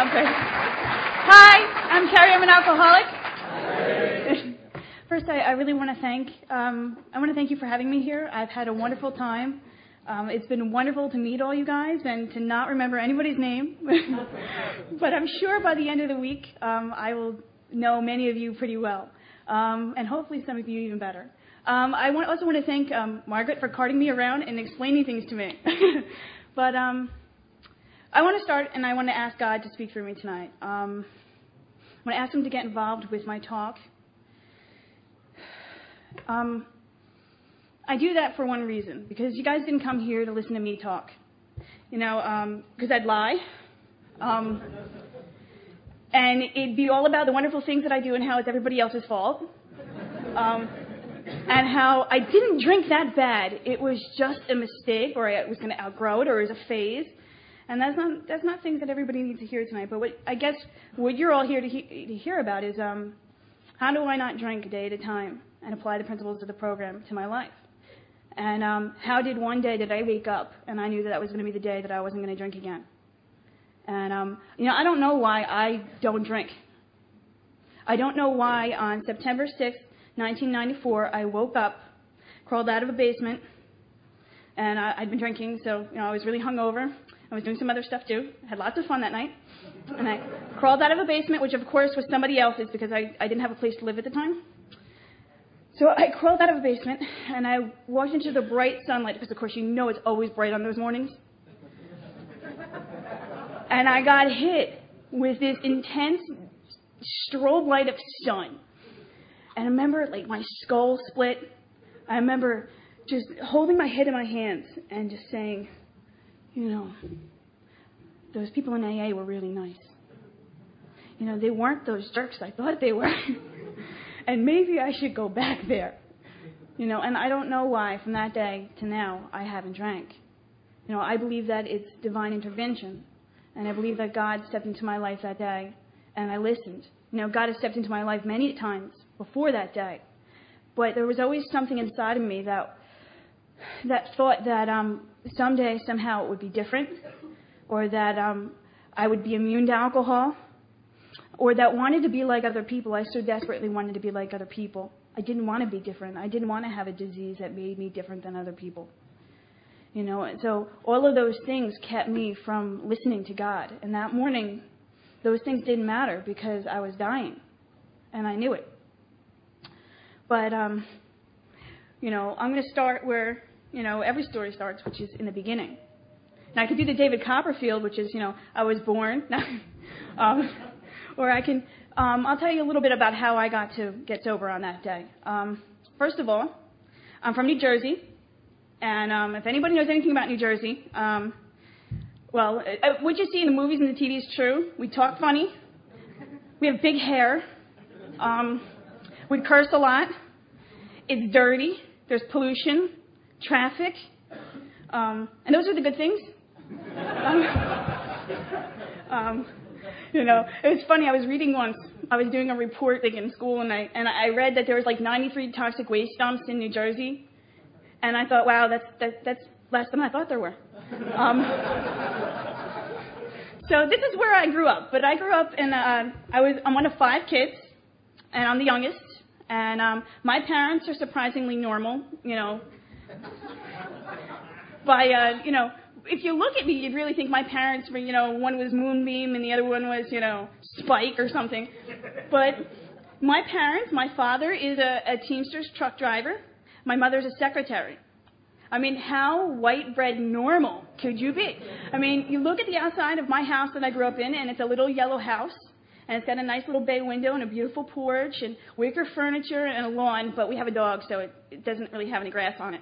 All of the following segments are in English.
Okay. Hi, I'm Carrie. I'm an alcoholic. First, I really want to thank you for having me here. I've had a wonderful time. It's been wonderful to meet all you guys and to not remember anybody's name. But I'm sure by the end of the week, I will know many of you pretty well, and hopefully some of you even better. I also want to thank Margaret for carting me around and explaining things to me. But I want to start, and I want to ask God to speak through me tonight. I want to ask Him to get involved with my talk. I do that for one reason, because you guys didn't come here to listen to me talk. Because I'd lie. And it'd be all about the wonderful things that I do and how it's everybody else's fault. And how I didn't drink that bad. It was just a mistake, or I was going to outgrow it, or it was a phase. And that's not things that everybody needs to hear tonight. But what you're all here to hear about is how do I not drink a day at a time and apply the principles of the program to my life? And how did one day that I wake up and I knew that was going to be the day that I wasn't going to drink again? And, I don't know why I don't drink. I don't know why on September 6th, 1994, I woke up, crawled out of a basement, and I'd been drinking, so, I was really hungover. I was doing some other stuff, too. I had lots of fun that night. And I crawled out of a basement, which, of course, was somebody else's because I didn't have a place to live at the time. So I crawled out of a basement, and I walked into the bright sunlight, because, of course, it's always bright on those mornings. And I got hit with this intense strobe light of sun. And I remember, my skull split. I remember just holding my head in my hands and just saying, those people in AA were really nice. They weren't those jerks I thought they were. And maybe I should go back there. And I don't know why from that day to now I haven't drank. I believe that it's divine intervention. And I believe that God stepped into my life that day and I listened. God has stepped into my life many times before that day. But there was always something inside of me that thought that someday, somehow it would be different, or that I would be immune to alcohol, or that wanted to be like other people. I so desperately wanted to be like other people. I didn't want to be different. I didn't want to have a disease that made me different than other people. And so all of those things kept me from listening to God. And that morning, those things didn't matter because I was dying, and I knew it. But, I'm going to start where, every story starts, which is in the beginning. And I could do the David Copperfield, which is, I was born. Or I can, I'll tell you a little bit about how I got to get sober on that day. First of all, I'm from New Jersey. And if anybody knows anything about New Jersey, what you see in the movies and the TV is true. We talk funny. We have big hair. We curse a lot. It's dirty. There's pollution, traffic. And those are the good things. It was funny. I was reading once. I was doing a report in school, and I read that there was 93 toxic waste dumps in New Jersey. And I thought, wow, that's less than I thought there were. So this is where I grew up. But I grew up I'm one of 5 kids, and I'm the youngest. And my parents are surprisingly normal, if you look at me, you'd really think my parents were, one was Moonbeam and the other one was, Spike or something. But my parents, my father is a Teamsters truck driver. My mother's a secretary. How white bread normal could you be? You look at the outside of my house that I grew up in, and it's a little yellow house, and it's got a nice little bay window and a beautiful porch and wicker furniture and a lawn, but we have a dog, so it doesn't really have any grass on it.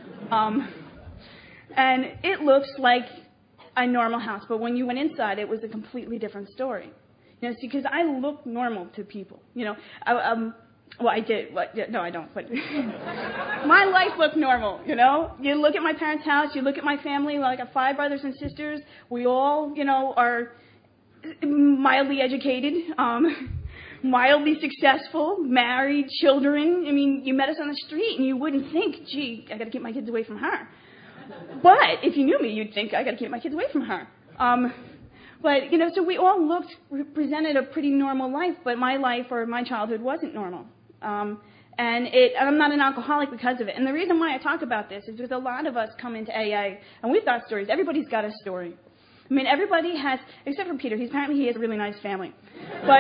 And it looks like a normal house, but when you went inside, it was a completely different story. Because I look normal to people. I did. No, I don't. But my life looked normal, You look at my parents' house, you look at my family. I got 5 brothers and sisters. We all, are mildly educated, mildly successful, married, children. You met us on the street, and you wouldn't think, gee, I got to keep my kids away from her. But if you knew me, you'd think I got to keep my kids away from her. But, so we all presented a pretty normal life, but my life or my childhood wasn't normal. And I'm not an alcoholic because of it. And the reason why I talk about this is because a lot of us come into AA, and we've got stories. Everybody's got a story. I mean, everybody has, except for Peter. Apparently he has a really nice family. But,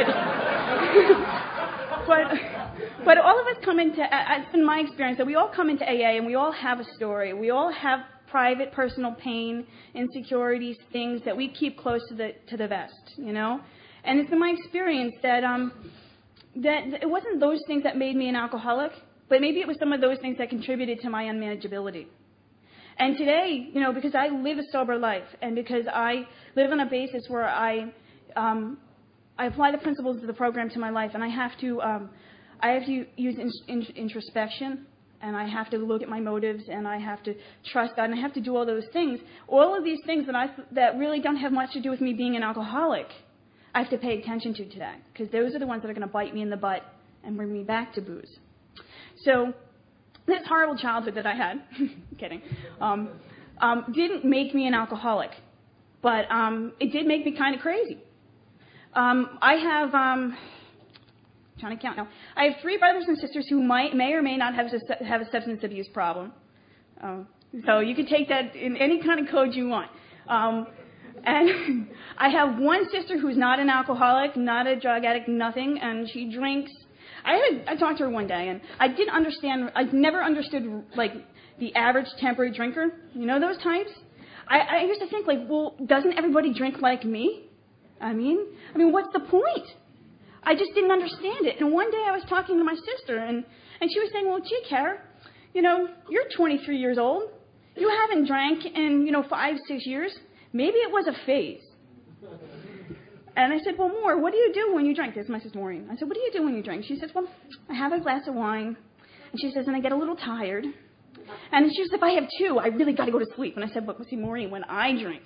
but all of us come into, it's been my experience, that we all come into AA and we all have a story. We all have private, personal pain, insecurities, things that we keep close to the vest, And it's been my experience that it wasn't those things that made me an alcoholic, but maybe it was some of those things that contributed to my unmanageability. And today, because I live a sober life, and because I live on a basis where I apply the principles of the program to my life, and I have to use introspection, and I have to look at my motives, and I have to trust God, and I have to do all those things. All of these things that really don't have much to do with me being an alcoholic, I have to pay attention to today, because those are the ones that are going to bite me in the butt and bring me back to booze. So this horrible childhood that I had, kidding, didn't make me an alcoholic, but it did make me kind of crazy. I have, trying to count now, I have 3 brothers and sisters who may or may not have a substance abuse problem. So you can take that in any kind of code you want. And I have one sister who's not an alcoholic, not a drug addict, nothing, and she drinks. I talked to her one day, and I've never understood, like, the average temporary drinker. Those types? I used to think, well, doesn't everybody drink like me? I mean, what's the point? I just didn't understand it. And one day I was talking to my sister, and she was saying, well, gee, Kara, you're 23 years old. You haven't drank in, 5-6 years. Maybe it was a phase. And I said, well, Maureen, what do you do when you drink? This is my sister Maureen. I said, what do you do when you drink? She says, well, I have a glass of wine. And she says, and I get a little tired. And she says, if I have 2, I really got to go to sleep. And I said, well, see, Maureen, when I drink,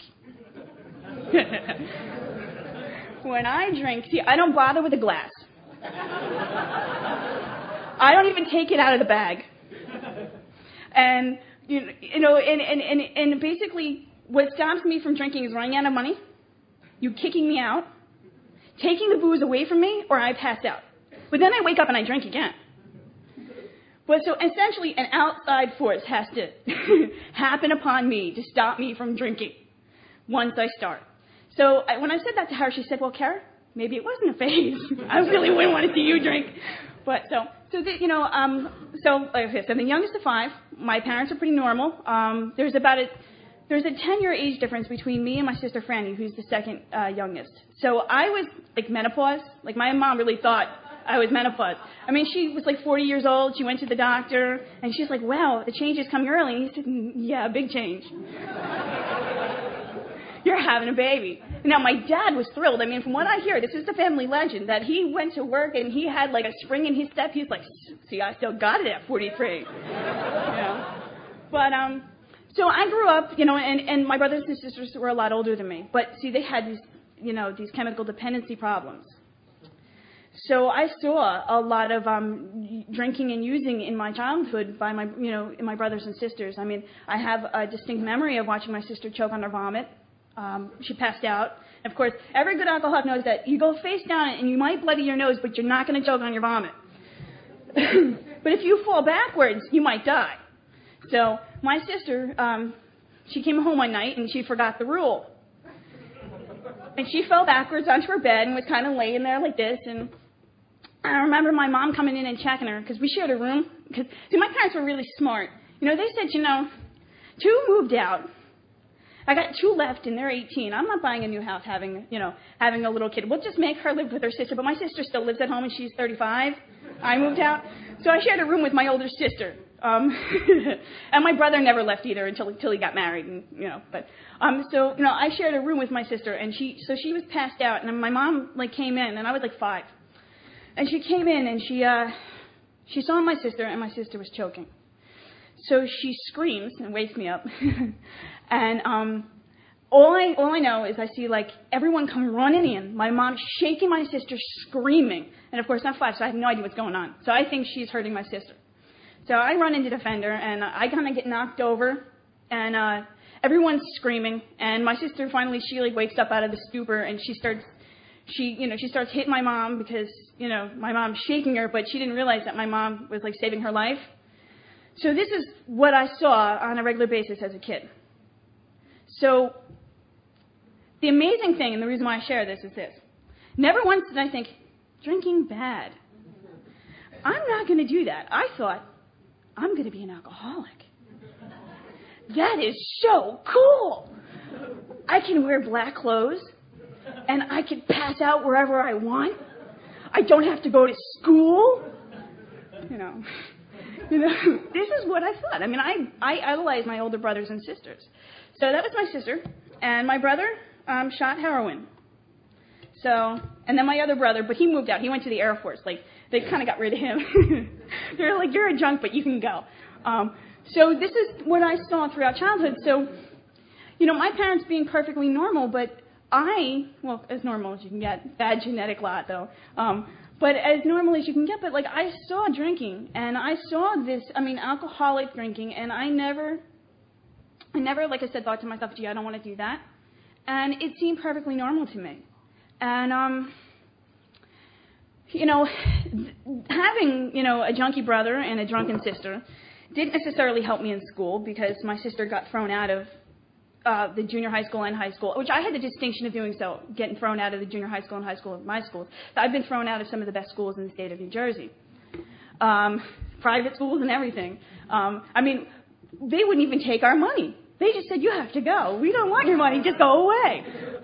I don't bother with a glass. I don't even take it out of the bag. And, and basically what stops me from drinking is running out of money, you kicking me out, taking the booze away from me, or I pass out. But then I wake up and I drink again. But so essentially an outside force has to happen upon me to stop me from drinking once I start. So when I said that to her, she said, well, Kara, maybe it wasn't a phase. I really wouldn't want to see you drink. But so like I said, I'm the youngest of 5. My parents are pretty normal. There's a 10-year age difference between me and my sister Franny, who's the second youngest. So I was like menopause. Like my mom really thought I was menopause. She was like 40 years old. She went to the doctor, and she's like, wow, the change is coming early. And he said, yeah, big change. You're having a baby. Now, my dad was thrilled. From what I hear, this is the family legend, that he went to work and he had like a spring in his step. He's like, see, I still got it at 43. But, so I grew up, and my brothers and sisters were a lot older than me. But see, they had these chemical dependency problems. So I saw a lot of drinking and using in my childhood by in my brothers and sisters. I have a distinct memory of watching my sister choke on her vomit. She passed out. Of course, every good alcoholic knows that you go face down and you might bloody your nose, but you're not going to choke on your vomit. But if you fall backwards, you might die. So my sister, she came home one night and she forgot the rule. And she fell backwards onto her bed and was kind of laying there like this. And I remember my mom coming in and checking her, because we shared a room. Because, see, my parents were really smart. They said, 2 moved out. I got 2 left, and they're 18. I'm not buying a new house having a little kid. We'll just make her live with her sister. But my sister still lives at home, and she's 35. I moved out. So I shared a room with my older sister. And my brother never left either until he got married. And, I shared a room with my sister, and she was passed out. And my mom, came in, and I was, 5. And she came in, and she saw my sister, and my sister was choking. So she screams and wakes me up. And all I know is I see everyone come running in. My mom shaking my sister, screaming. And of course I'm 5, so I have no idea what's going on. So I think she's hurting my sister. So I run in to defend her, and I kind of get knocked over. And everyone's screaming, and my sister finally, she like wakes up out of the stupor, and she starts hitting my mom because, my mom's shaking her, but she didn't realize that my mom was like saving her life. So this is what I saw on a regular basis as a kid. So the amazing thing, and the reason why I share this is this. Never once did I think, drinking bad. I'm not going to do that. I thought, I'm going to be an alcoholic. That is so cool. I can wear black clothes, and I can pass out wherever I want. I don't have to go to school. This is what I thought. I mean, I idolized my older brothers and sisters. So that was my sister, and my brother shot heroin. So, and then my other brother, but he moved out. He went to the Air Force. Like, they kind of got rid of him. They're like, you're a junk, but you can go. So this is what I saw throughout childhood. So, my parents being perfectly normal, but as normal as you can get, bad genetic lot though, but as normal as you can get, but like I saw drinking, and I saw this, alcoholic drinking, and I never, like I said, thought to myself, gee, I don't want to do that. And it seemed perfectly normal to me. And, having, a junkie brother and a drunken sister didn't necessarily help me in school, because my sister got thrown out of the junior high school and high school, which I had the distinction of doing so, getting thrown out of the junior high school and high school of my schools. I've been thrown out of some of the best schools in the state of New Jersey. Private schools and everything. They wouldn't even take our money. They just said, you have to go. We don't want your money. Just go away.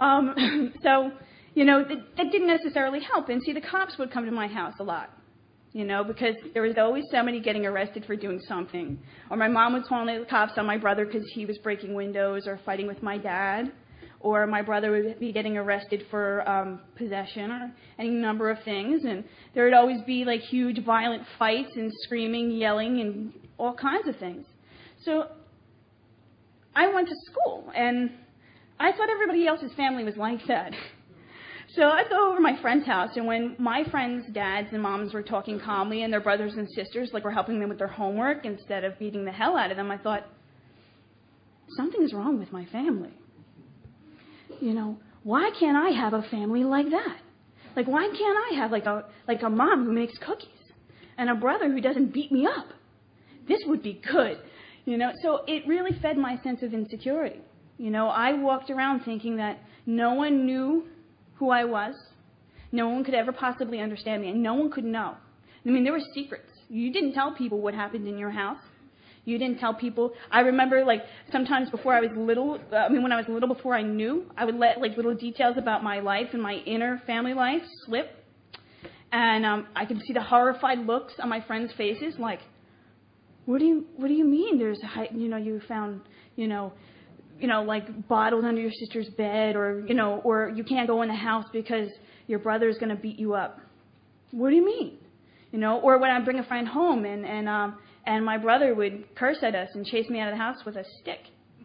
That didn't necessarily help. And see, the cops would come to my house a lot. Because there was always somebody getting arrested for doing something. Or my mom was calling the cops on my brother because he was breaking windows or fighting with my dad. Or my brother would be getting arrested for possession or any number of things. And there would always be like huge violent fights and screaming, yelling, and all kinds of things. So I went to school, and I thought everybody else's family was like that. So I'd go over to my friend's house, and when my friends' dads and moms were talking calmly and their brothers and sisters were helping them with their homework instead of beating the hell out of them, I thought, something's wrong with my family. Why can't I have a family like that? Like, why can't I have like a mom who makes cookies and a brother who doesn't beat me up? This would be good. So it really fed my sense of insecurity. I walked around thinking that no one knew who I was. No one could ever possibly understand me, and no one could know. There were secrets. You didn't tell people what happened in your house. You didn't tell people. I remember, sometimes before I was little, when I was little, before I knew, I would let, little details about my life and my inner family life slip. And I could see the horrified looks on my friends' faces, like, what do you mean there's you found, bottled under your sister's bed, or you can't go in the house because your brother's going to beat you up. What do you mean? Or when I bring a friend home and my brother would curse at us and chase me out of the house with a stick.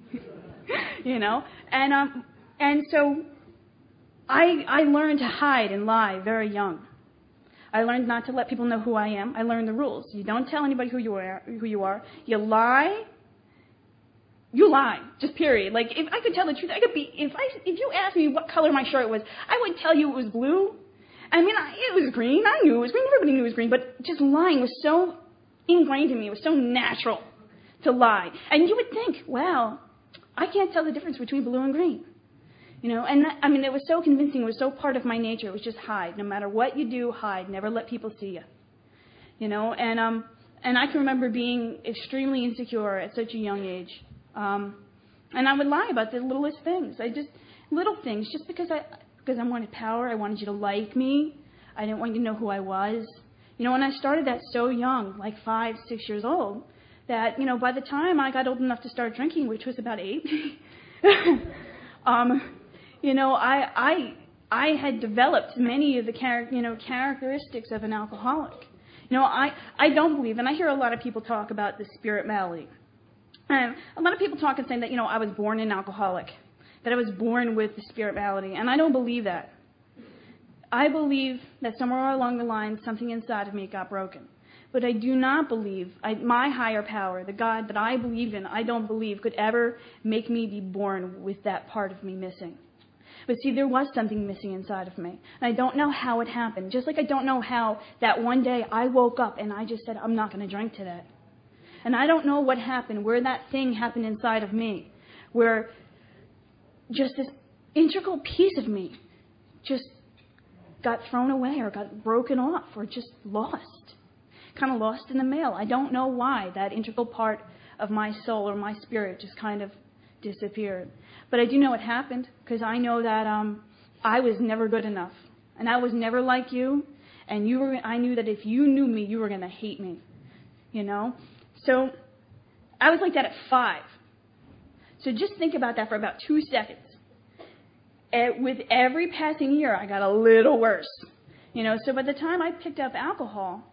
And so I learned to hide and lie very young. I learned not to let people know who I am. I learned the rules. You don't tell anybody who you are. You lie. You lie, just period. If I could tell the truth, I could be. If you asked me what color my shirt was, I would tell you it was blue. It was green. I knew it was green. Everybody knew it was green. But just lying was so ingrained in me. It was so natural to lie. And you would think, wow, I can't tell the difference between blue and green. It was so convincing. It was so part of my nature. It was just hide. No matter what you do, hide. Never let people see you. And I can remember being extremely insecure at such a young age. And I would lie about the littlest things. Little things, just because I wanted power. I wanted you to like me. I didn't want you to know who I was. And I started that so young, 5, 6 years old, that, by the time I got old enough to start drinking, which was about 8, I had developed many of the characteristics of an alcoholic. I don't believe, and I hear a lot of people talk about the spirit malady. And a lot of people talk and say that, I was born an alcoholic, that I was born with the spirit malady, and I don't believe that. I believe that somewhere along the line, something inside of me got broken. But I do not believe, my higher power, the God that I believe in, I don't believe could ever make me be born with that part of me missing. But see, there was something missing inside of me. And I don't know how it happened. Just like I don't know how that one day I woke up and I just said, I'm not going to drink today. And I don't know what happened, where that thing happened inside of me, where just this integral piece of me just got thrown away or got broken off or just lost. Kind of lost in the mail. I don't know why that integral part of my soul or my spirit just kind of disappeared. But I do know it happened because I know that I was never good enough. And I was never like you. And I knew that if you knew me, you were going to hate me. You know? So I was like that at 5. So just think about that for about 2 seconds. With every passing year, I got a little worse. You know, so by the time I picked up alcohol,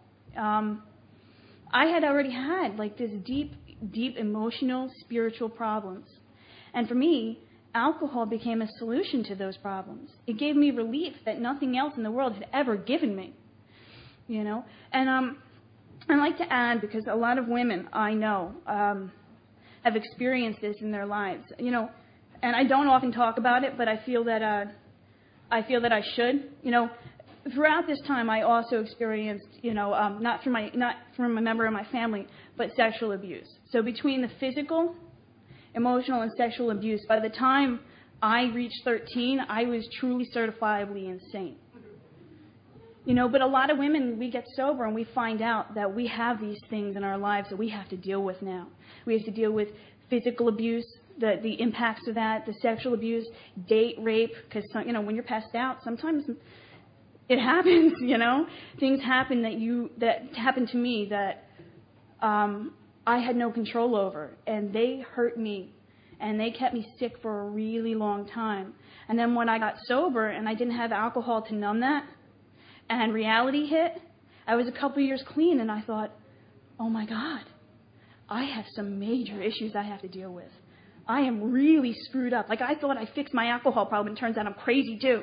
I had already had like this deep emotional, spiritual problems. And for me, alcohol became a solution to those problems. It gave me relief that nothing else in the world had ever given me. You know, and I'd like to add, because a lot of women I know have experienced this in their lives. You know, and I don't often talk about it, but I feel that I should. You know, throughout this time, I also experienced, you know, not from a member of my family, but sexual abuse. So between the physical, emotional, and sexual abuse, by the time I reached 13, I was truly certifiably insane. You know, but a lot of women, we get sober and we find out that we have these things in our lives that we have to deal with now. We have to deal with physical abuse, the impacts of that, the sexual abuse, date rape, because, you know, when you're passed out, sometimes it happens, you know. Things happen that happened to me that I had no control over, and they hurt me, and they kept me sick for a really long time. And then when I got sober and I didn't have alcohol to numb that, and reality hit, I was a couple years clean, and I thought, oh my God, I have some major issues I have to deal with. I am really screwed up. Like, I thought I fixed my alcohol problem, and it turns out I'm crazy too.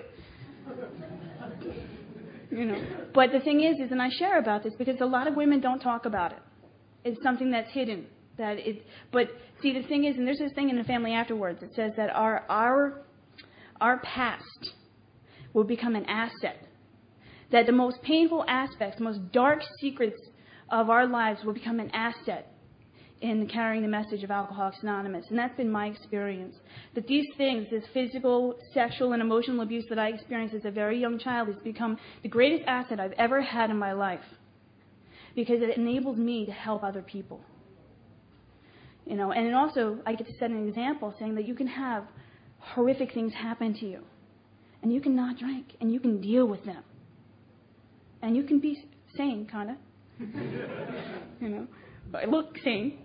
You know. But the thing is, and I share about this because a lot of women don't talk about it. It's something that's hidden. But see, the thing is, and there's this thing in the family afterwards. It says that our past will become an asset. That the most painful aspects, the most dark secrets of our lives will become an asset in carrying the message of Alcoholics Anonymous. And that's been my experience. That these things, this physical, sexual, and emotional abuse that I experienced as a very young child has become the greatest asset I've ever had in my life. Because it enables me to help other people. You know, and it also, I get to set an example saying that you can have horrific things happen to you. And you can not drink. And you can deal with them. And you can be sane, kind of. You know, I look sane.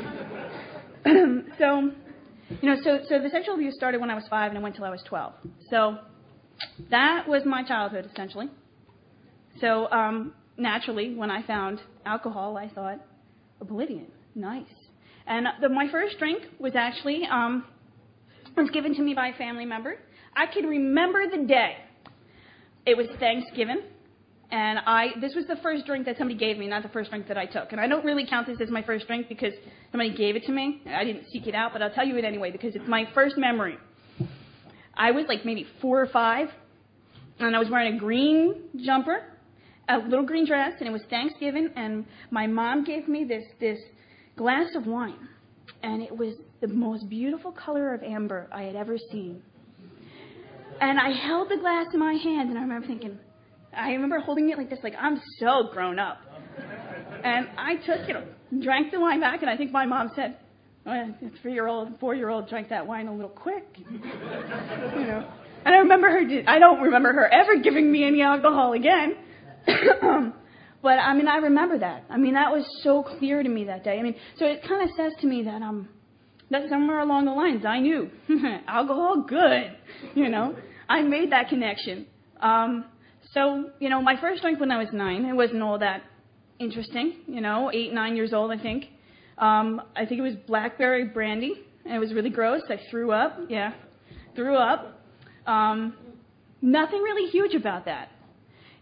So the sexual abuse started when I was 5 and it went till I was 12. So that was my childhood, essentially. So naturally, when I found alcohol, I thought, oblivion, nice. And my first drink was actually was given to me by a family member. I can remember the day. It was Thanksgiving. And this was the first drink that somebody gave me, not the first drink that I took. And I don't really count this as my first drink because somebody gave it to me. I didn't seek it out, but I'll tell you it anyway because it's my first memory. I was like maybe 4 or 5, and I was wearing a green jumper, a little green dress, and it was Thanksgiving, and my mom gave me this glass of wine. And it was the most beautiful color of amber I had ever seen. And I held the glass in my hand, and I remember holding it like this, like, I'm so grown up. And I took, drank the wine back, and I think my mom said, well, a 3-year-old, 4-year-old drank that wine a little quick. And I don't remember her ever giving me any alcohol again. But, I remember that. That was so clear to me that day. So it kind of says to me that somewhere along the lines, I knew alcohol, good. I made that connection. So, my first drink when I was 9, it wasn't all that interesting, 8, 9 years old, I think. I think it was blackberry brandy, and it was really gross. I threw up. Nothing really huge about that.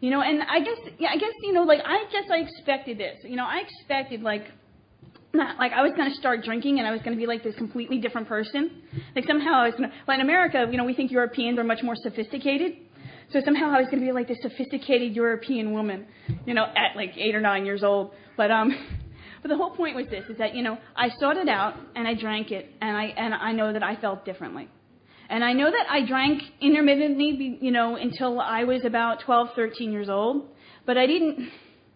And I guess, I expected this. I expected, not like I was going to start drinking and I was going to be like this completely different person. Like somehow I was going to, in America, we think Europeans are much more sophisticated. So somehow I was going to be like this sophisticated European woman, at like 8 or 9 years old. But the whole point was this, is that, I sought it out and I drank it and I know that I felt differently. And I know that I drank intermittently, until I was about 12, 13 years old. But I didn't...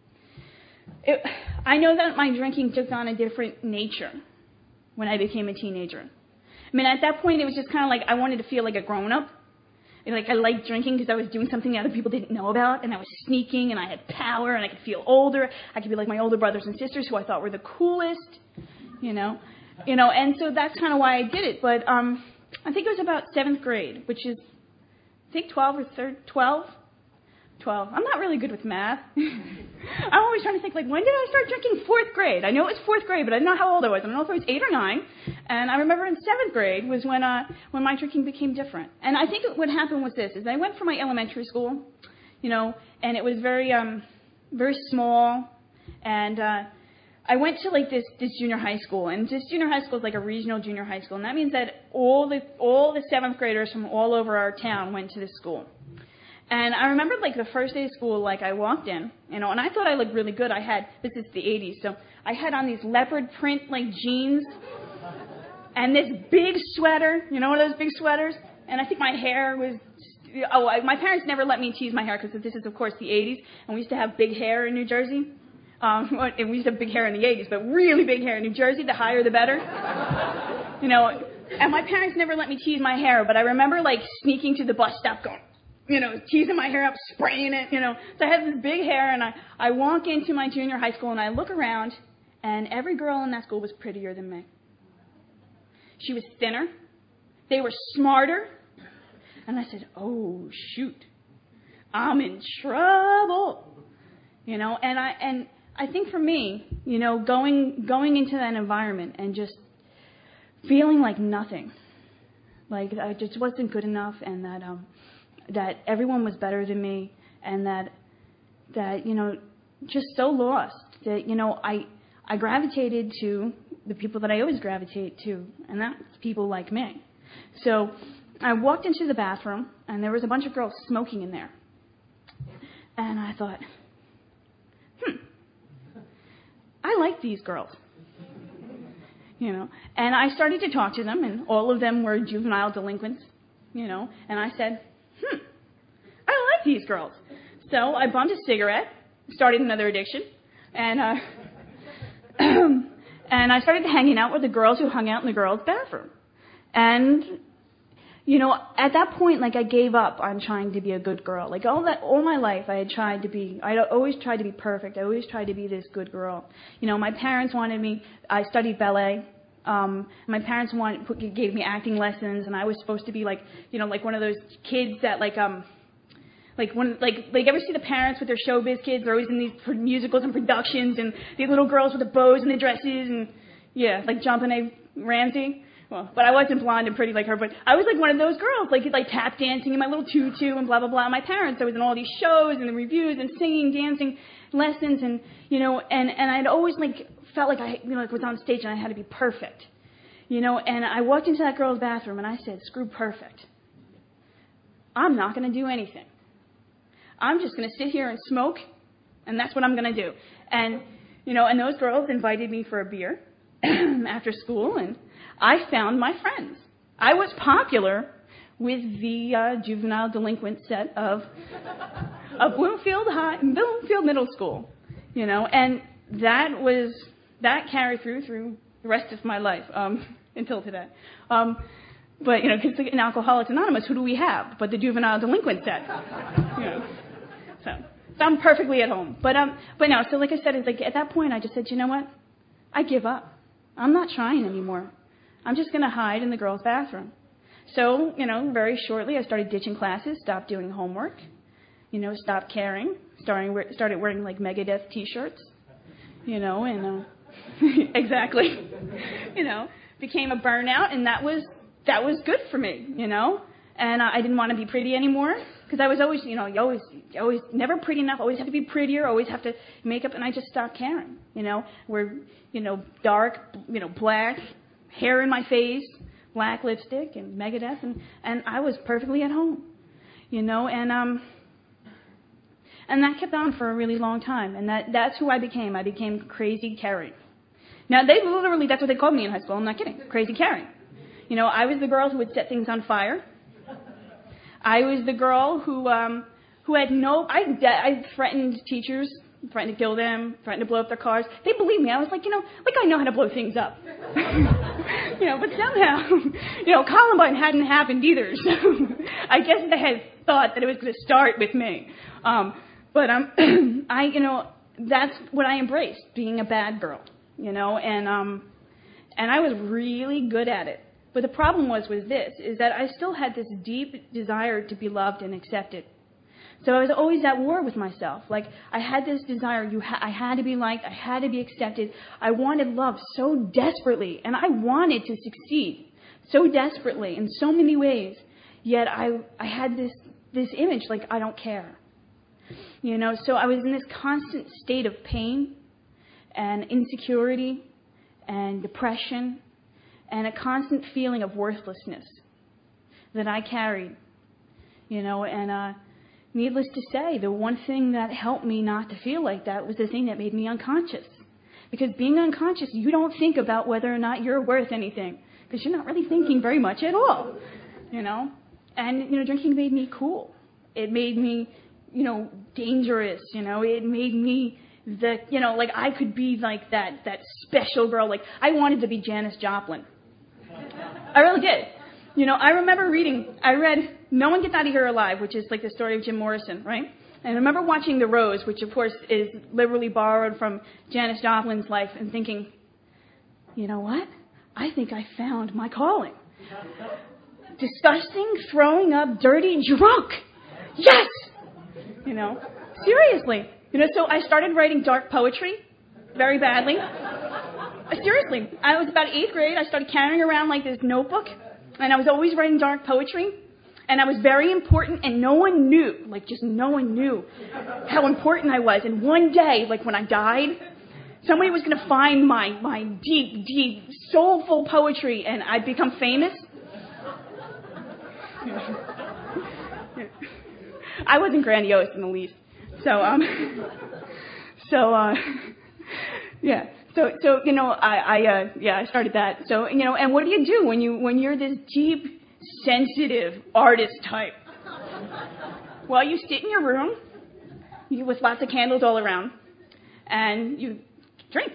I know that my drinking took on a different nature when I became a teenager. I mean, at that point, it was just kind of like I wanted to feel like a grown-up. Like I liked drinking because I was doing something that other people didn't know about, and I was sneaking, and I had power, and I could feel older. I could be like my older brothers and sisters, who I thought were the coolest, And so that's kind of why I did it. But I think it was about 7th grade, which is, I think 12 or 12. I'm not really good with math. I'm always trying to think, when did I start drinking? 4th grade. I know it was 4th grade, but I didn't know how old I was. I don't know if I was 8 or 9. And I remember in 7th grade was when my drinking became different. And I think what happened was this, is I went from my elementary school, and it was very, very small. And I went to this junior high school, and this junior high school is like a regional junior high school. And that means that all the 7th graders from all over our town went to this school. And I remember, the first day of school, I walked in, and I thought I looked really good. This is the 80s, so I had on these leopard print, jeans, and this big sweater, one of those big sweaters, and I think my hair was, my parents never let me tease my hair, because this is, of course, the 80s, and we used to have big hair in New Jersey. And we used to have big hair in the 80s, but really big hair in New Jersey, the higher the better. And my parents never let me tease my hair, but I remember, sneaking to the bus stop going, teasing my hair up, spraying it, So I had this big hair, and I walk into my junior high school, and I look around, and every girl in that school was prettier than me. She was thinner. They were smarter. And I said, oh, shoot. I'm in trouble. And I think for me, going into that environment and just feeling like nothing, like I just wasn't good enough, and that everyone was better than me, and that just so lost that I gravitated to the people that I always gravitate to, and that's people like me. So I walked into the bathroom, and there was a bunch of girls smoking in there, and I thought, I like these girls. And I started to talk to them, and all of them were juvenile delinquents, and I said, I like these girls. So I bummed a cigarette, started another addiction, and and I started hanging out with the girls who hung out in the girls' bathroom. And, at that point, I gave up on trying to be a good girl. All my life, I always tried to be perfect. I always tried to be this good girl. My parents wanted me, I studied ballet. My parents gave me acting lessons, and I was supposed to be one of those kids that ever see the parents with their showbiz kids? They're always in these musicals and productions, and these little girls with the bows and the dresses, and JonBenet Ramsey. Well, but I wasn't blonde and pretty like her, but I was one of those girls, tap dancing in my little tutu and blah blah blah. My parents, I was in all these shows and the reviews and singing, dancing lessons, and and I'd always felt like I was on stage and I had to be perfect, And I walked into that girl's bathroom and I said, "Screw perfect. I'm not going to do anything. I'm just going to sit here and smoke, and that's what I'm going to do." And, and those girls invited me for a beer after school, and I found my friends. I was popular with the juvenile delinquent set of Bloomfield Middle School, and that carried through the rest of my life until today. But, because in Alcoholics Anonymous, who do we have but the juvenile delinquent set? So I'm perfectly at home. But no, so like I said, it's at that point I just said, you know what? I give up. I'm not trying anymore. I'm just going to hide in the girls' bathroom. So, very shortly I started ditching classes, stopped doing homework, stopped caring, started wearing Megadeth T-shirts, and exactly, became a burnout, and that was good for me, And I didn't want to be pretty anymore. Because I was always, you always never pretty enough, always have to be prettier, always have to make up, and I just stopped caring, We're, dark, black, hair in my face, black lipstick, and Megadeth, and I was perfectly at home, and that kept on for a really long time, and that's who I became. I became Crazy Carrie. Now, that's what they called me in high school. I'm not kidding. Crazy Carrie. I was the girl who would set things on fire. I was the girl who had I threatened teachers, threatened to kill them, threatened to blow up their cars. They believed me. I was like, I know how to blow things up. But somehow, Columbine hadn't happened either. So I guess they had thought that it was going to start with me. That's what I embraced, being a bad girl, and I was really good at it. But the problem was that I still had this deep desire to be loved and accepted. So I was always at war with myself. Like, I had this desire, I had to be liked, I had to be accepted. I wanted love so desperately, and I wanted to succeed so desperately in so many ways. Yet I had this image, like, I don't care. So I was in this constant state of pain and insecurity and depression and a constant feeling of worthlessness that I carried, and needless to say, the one thing that helped me not to feel like that was the thing that made me unconscious. Because being unconscious, you don't think about whether or not you're worth anything, because you're not really thinking very much at all, And, drinking made me cool. It made me, dangerous, It made me I could be like that special girl. Like, I wanted to be Janis Joplin. I really did. I remember I read No One Gets Out of Here Alive, which is like the story of Jim Morrison, right? And I remember watching The Rose, which of course is liberally borrowed from Janis Joplin's life, and thinking, you know what? I think I found my calling. Disgusting, throwing up, dirty, drunk. Yes! Seriously. So I started writing dark poetry very badly. Seriously. I was about 8th grade. I started carrying around like this notebook, and I was always writing dark poetry. And I was very important, and no one knew, no one knew how important I was. And one day, when I died, somebody was going to find my deep, deep, soulful poetry, and I'd become famous. I wasn't grandiose in the least. I started that. So, and what do you do when you're this deep, sensitive artist type? Well, you sit in your room with lots of candles all around, and you drink.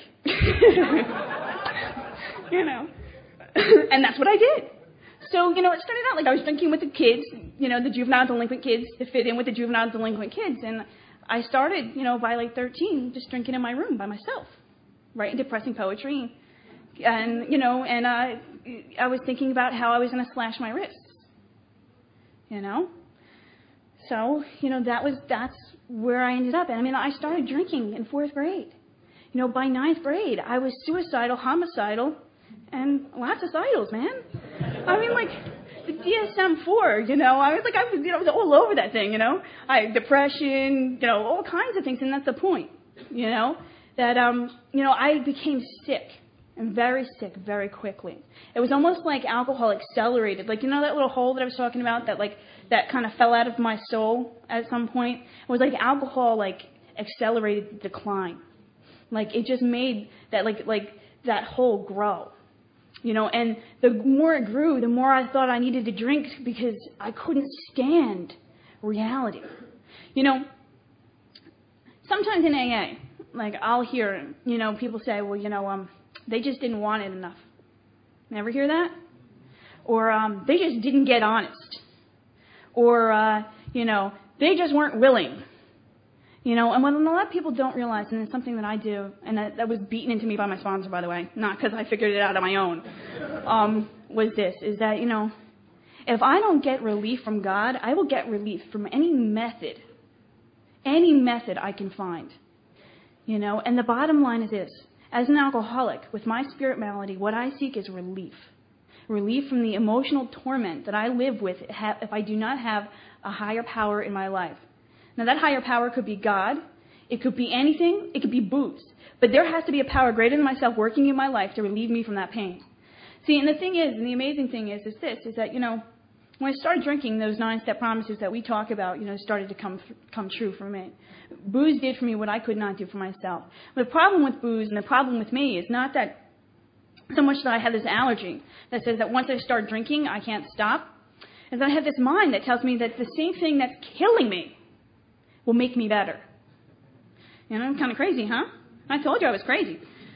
And that's what I did. So, it started out like I was drinking with the kids, the juvenile delinquent kids, to fit in with the juvenile delinquent kids. And I started, by 13, just drinking in my room by myself, writing depressing poetry. And, I was thinking about how I was going to slash my wrists, So, that's where I ended up. And I started drinking in 4th grade. By 9th grade, I was suicidal, homicidal, and lots of sidles, man. The DSM-4, I was all over that thing, I had depression, all kinds of things, and that's the point, that, I became sick, and very sick very quickly. It was almost like alcohol accelerated, that little hole that I was talking about, that kind of fell out of my soul at some point. It was like alcohol, accelerated the decline. It just made that, that hole grow. And the more it grew, the more I thought I needed to drink because I couldn't stand reality. Sometimes in AA, I'll hear, people say, well, they just didn't want it enough. Never hear that? Or they just didn't get honest. Or, they just weren't willing. And what a lot of people don't realize, and it's something that I do, and that was beaten into me by my sponsor, by the way, not because I figured it out on my own, is that, if I don't get relief from God, I will get relief from any method I can find. And the bottom line is this: as an alcoholic, with my spirit malady, what I seek is relief. relief from the emotional torment that I live with if I do not have a higher power in my life. Now, that higher power could be God. It could be anything. It could be booze. But there has to be a power greater than myself working in my life to relieve me from that pain. See, and the thing is, and the amazing thing is that, when I started drinking, those 9-step promises that we talk about, started to come true for me. Booze did for me what I could not do for myself. But the problem with booze and the problem with me is not that so much that I have this allergy that says that once I start drinking, I can't stop. And that I have this mind that tells me that the same thing that's killing me will make me better. I'm kind of crazy, huh? I told you I was crazy.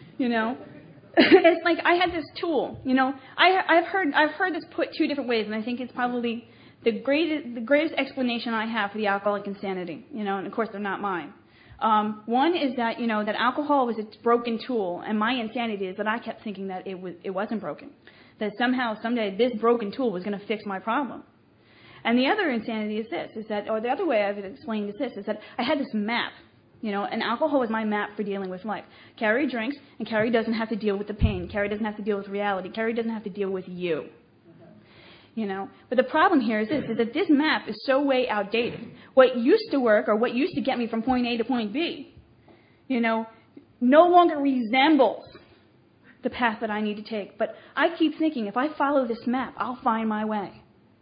It's like I had this tool. I've heard this put two different ways, and I think it's probably the greatest explanation I have for the alcoholic insanity. And of course they're not mine. One is that that alcohol was a broken tool, and my insanity is that I kept thinking that it wasn't broken, that somehow someday this broken tool was going to fix my problem. And the other insanity is the other way I've explained is that I had this map. And alcohol was my map for dealing with life. Carrie drinks, and Carrie doesn't have to deal with the pain. Carrie doesn't have to deal with reality. Carrie doesn't have to deal with you. But the problem here is that this map is so way outdated. What used to work, or what used to get me from point A to point B, no longer resembles the path that I need to take. But I keep thinking, if I follow this map, I'll find my way.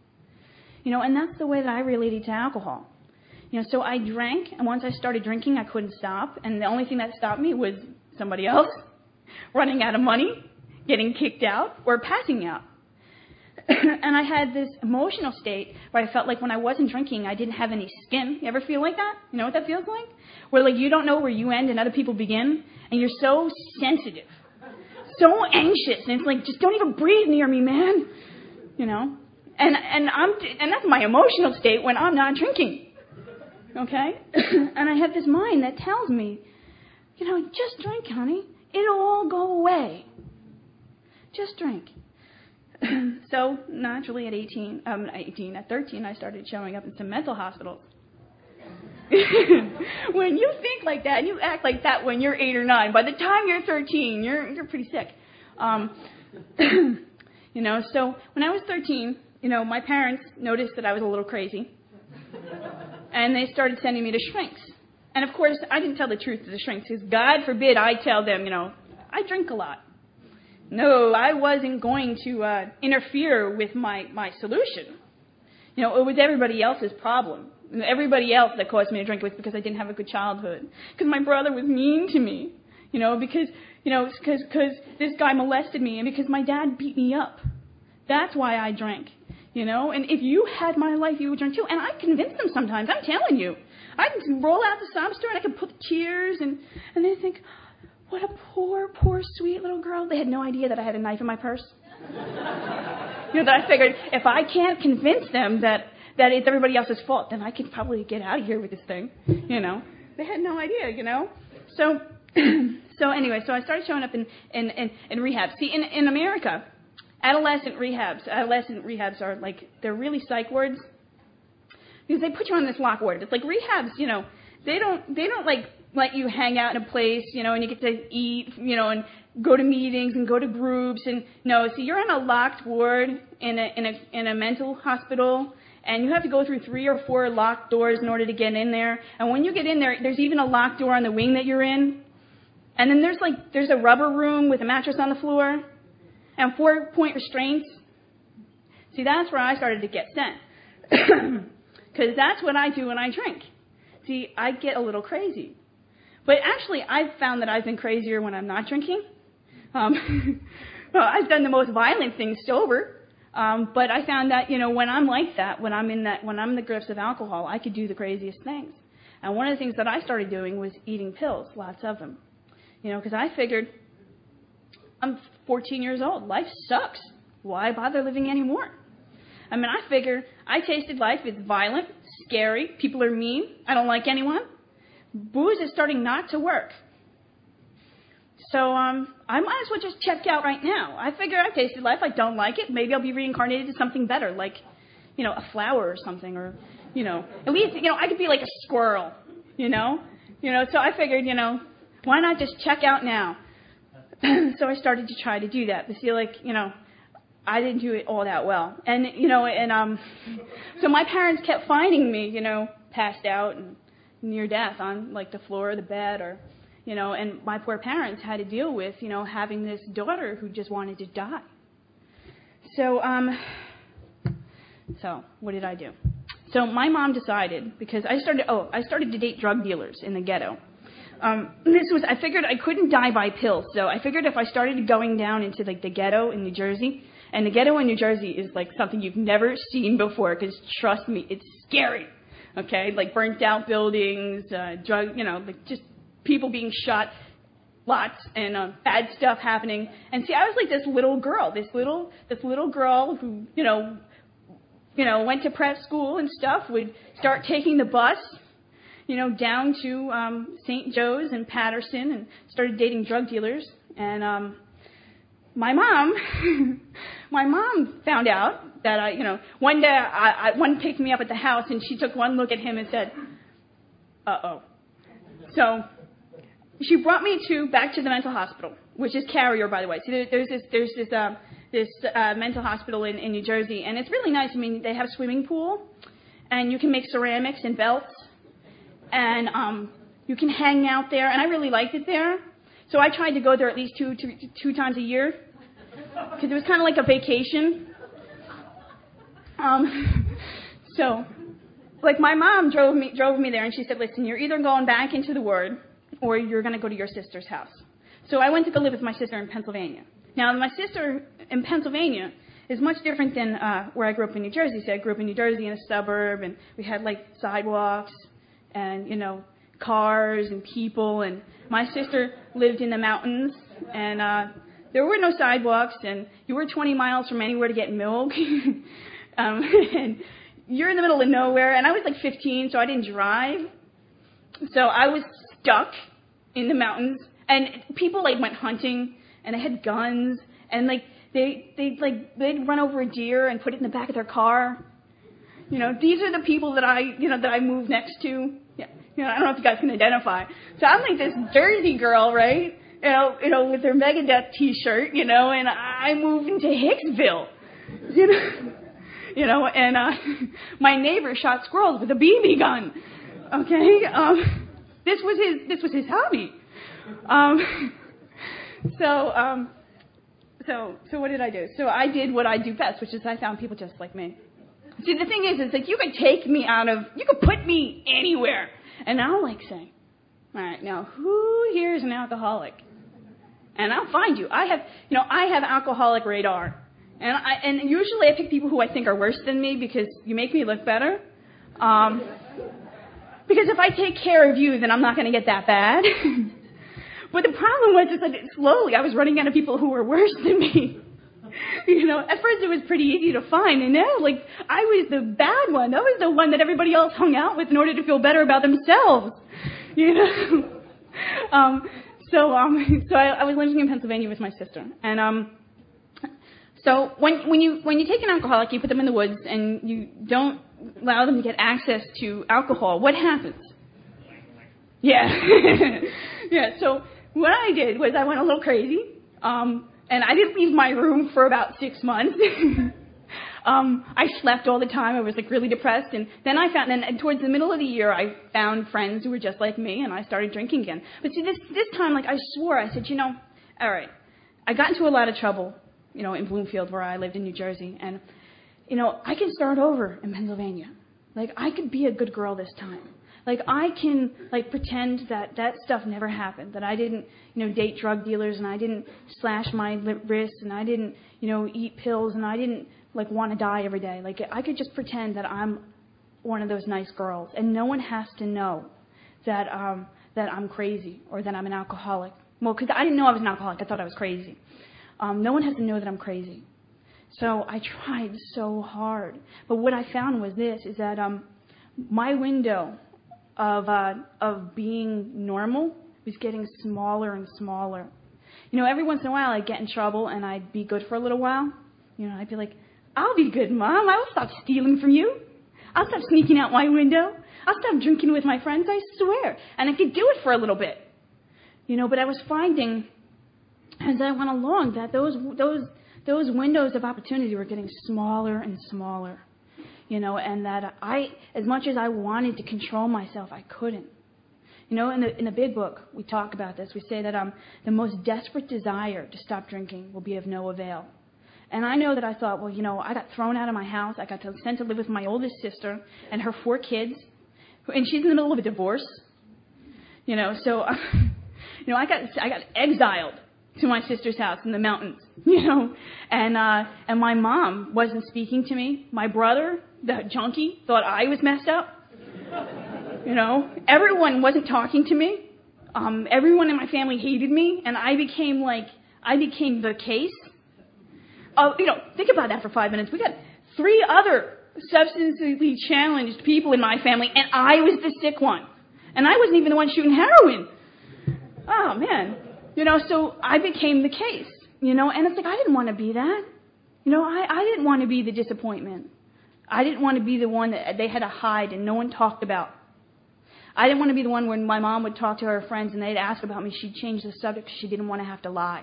And that's the way that I related to alcohol. So I drank, and once I started drinking, I couldn't stop. And the only thing that stopped me was somebody else running out of money, getting kicked out, or passing out. And I had this emotional state where I felt like when I wasn't drinking, I didn't have any skin. You ever feel like that? You know what that feels like? Where you don't know where you end and other people begin, and you're so sensitive, so anxious, and it's like, just don't even breathe near me, man. And that's my emotional state when I'm not drinking. Okay? And I have this mind that tells me, just drink, honey. It'll all go away. Just drink. So, naturally, at 13, I started showing up in some mental hospitals. When you think like that and you act like that when you're 8 or 9, by the time you're 13, you're pretty sick. So when I was 13, my parents noticed that I was a little crazy. And they started sending me to shrinks. And, of course, I didn't tell the truth to the shrinks, because God forbid I tell them, I drink a lot. No, I wasn't going to interfere with my solution. It was everybody else's problem. Everybody else that caused me to drink was because I didn't have a good childhood. Because my brother was mean to me. Because this guy molested me, and because my dad beat me up. That's why I drank. And if you had my life, you would drink too. And I convince them sometimes, I'm telling you. I can roll out the sob story and I can put the tears and they think, what a poor, sweet little girl. They had no idea that I had a knife in my purse. That I figured if I can't convince them that it's everybody else's fault, then I can probably get out of here with this thing. They had no idea, So anyway, so I started showing up in rehab. See, in America, adolescent rehabs are they're really psych wards because they put you on this lock ward. It's like rehabs, they don't let you hang out in a place, and you get to eat, and go to meetings and go to groups and no. So you're in a locked ward in a mental hospital, and you have to go through 3 or 4 locked doors in order to get in there. And when you get in there, there's even a locked door on the wing that you're in. And then there's a rubber room with a mattress on the floor. And 4-point restraints. See, that's where I started to get sent. Because that's what I do when I drink. See, I get a little crazy. But actually, I've found that I've been crazier when I'm not drinking. I've done the most violent things sober. But I found that, when I'm like that, when I'm in the grips of alcohol, I could do the craziest things. And one of the things that I started doing was eating pills, lots of them. Because I figured, I'm 14 years old. Life sucks. Why bother living anymore? I figure I tasted life. It's violent, scary. People are mean. I don't like anyone. Booze is starting not to work. So I might as well just check out right now. I figure I've tasted life. I don't like it. Maybe I'll be reincarnated to something better, like, a flower or something. Or, at least, I could be like a squirrel, So I figured, why not just check out now? So I started to try to do that. To see, I didn't do it all that well. And, so my parents kept finding me, passed out and near death on, like, the floor of the bed or, and my poor parents had to deal with, having this daughter who just wanted to die. So what did I do? So my mom decided, because I started to date drug dealers in the ghetto. I figured I couldn't die by pills, so I figured if I started going down into, like, the ghetto in New Jersey, and the ghetto in New Jersey is, like, something you've never seen before, because trust me, it's scary, okay? Like, burnt out buildings, like, just people being shot, lots, and bad stuff happening. And see, I was like this little girl who, went to prep school and stuff, would start taking the bus, down to St. Joe's and Patterson, and started dating drug dealers. And my mom found out that one day one picked me up at the house, and she took one look at him and said, "Uh-oh." So she brought me back to the mental hospital, which is Carrier, by the way. See, there's this mental hospital in New Jersey, and it's really nice. I mean, they have a swimming pool, and you can make ceramics and belts, and you can hang out there, and I really liked it there. So I tried to go there at least two times a year, because it was kind of like a vacation. So, like, my mom drove me there, and she said, "Listen, you're either going back into the Word, or you're going to go to your sister's house." So I went to go live with my sister in Pennsylvania. Now, my sister in Pennsylvania is much different than where I grew up in New Jersey. So I grew up in New Jersey in a suburb, and we had, like, sidewalks and, cars and people. And my sister lived in the mountains, and there were no sidewalks, and you were 20 miles from anywhere to get milk. And you're in the middle of nowhere. And I was, like, 15, so I didn't drive. So I was stuck in the mountains, and people, like, went hunting, and they had guns, and, like, they'd run over a deer and put it in the back of their car. These are the people that I moved next to. Yeah, I don't know if you guys can identify. So I'm like this Jersey girl, right? With her Megadeth T-shirt, and I moved into Hicksville, and my neighbor shot squirrels with a BB gun. Okay, this was his hobby. So what did I do? So I did what I do best, which is I found people just like me. See, the thing is like you could put me anywhere, and I'll like say, all right, now who here is an alcoholic? And I'll find you. I have alcoholic radar, and usually I pick people who I think are worse than me because you make me look better. Because if I take care of you, then I'm not going to get that bad. But the problem was that slowly I was running out of people who were worse than me. At first it was pretty easy to find, and now, like, I was the bad one. I was the one that everybody else hung out with in order to feel better about themselves. So I was living in Pennsylvania with my sister, and so when you take an alcoholic, you put them in the woods, and you don't allow them to get access to alcohol. What happens? Yeah, yeah. So what I did was I went a little crazy, and I didn't leave my room for about 6 months. I slept all the time. I was like really depressed, and then and towards the middle of the year, I found friends who were just like me, and I started drinking again. But see, this time, like, I swore, I said, all right. I got into a lot of trouble, in Bloomfield, where I lived in New Jersey, and I can start over in Pennsylvania. Like, I could be a good girl this time. Like, I can, like, pretend that stuff never happened, that I didn't, date drug dealers, and I didn't slash my wrists, and I didn't, eat pills, and I didn't, like, want to die every day. Like, I could just pretend that I'm one of those nice girls, and no one has to know that I'm crazy or that I'm an alcoholic. Well, because I didn't know I was an alcoholic. I thought I was crazy. No one has to know that I'm crazy. So I tried so hard. But what I found was is that my window of being normal was getting smaller and smaller. Every once in a while I'd get in trouble and I'd be good for a little while. I'd be like, I'll be good, Mom. I'll stop stealing from you. I'll stop sneaking out my window. I'll stop drinking with my friends, I swear. And I could do it for a little bit. But I was finding as I went along that those windows of opportunity were getting smaller and smaller, and that as much as I wanted to control myself, I couldn't. In the big book, we talk about this. We say that the most desperate desire to stop drinking will be of no avail. And I know that I thought, I got thrown out of my house. I got sent to live with my oldest sister and her 4 kids, and she's in the middle of a divorce. So I got exiled to my sister's house in the mountains, and my mom wasn't speaking to me. My brother, the junkie, thought I was messed up. Everyone wasn't talking to me. Everyone in my family hated me, and I became the case. Think about that for 5 minutes. We got 3 other substantially challenged people in my family, and I was the sick one. And I wasn't even the one shooting heroin. Oh, man. So I became the case, and it's like I didn't want to be that. I didn't want to be the disappointment. I didn't want to be the one that they had to hide and no one talked about. I didn't want to be the one when my mom would talk to her friends and they'd ask about me. She'd change the subject because she didn't want to have to lie.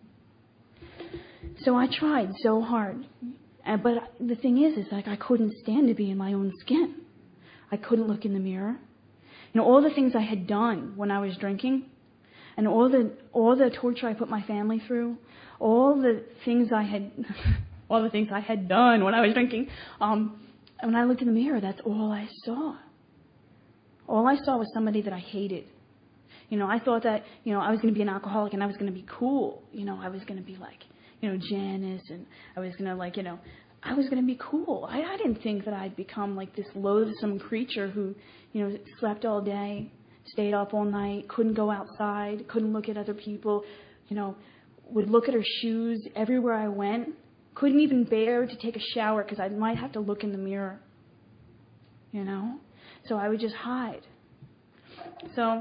So I tried so hard. But the thing is I couldn't stand to be in my own skin. I couldn't look in the mirror. All the things I had done when I was drinking, and all the torture I put my family through, all the things I had done when I was drinking, when I looked in the mirror, that's all I saw. All I saw was somebody that I hated. I thought that, I was going to be an alcoholic and I was going to be cool. I was going to be like, Janice, and I was going to I was going to be cool. I didn't think that I'd become like this loathsome creature who, slept all day, stayed up all night, couldn't go outside, couldn't look at other people, would look at her shoes everywhere I went, couldn't even bear to take a shower because I might have to look in the mirror, So I would just hide. So,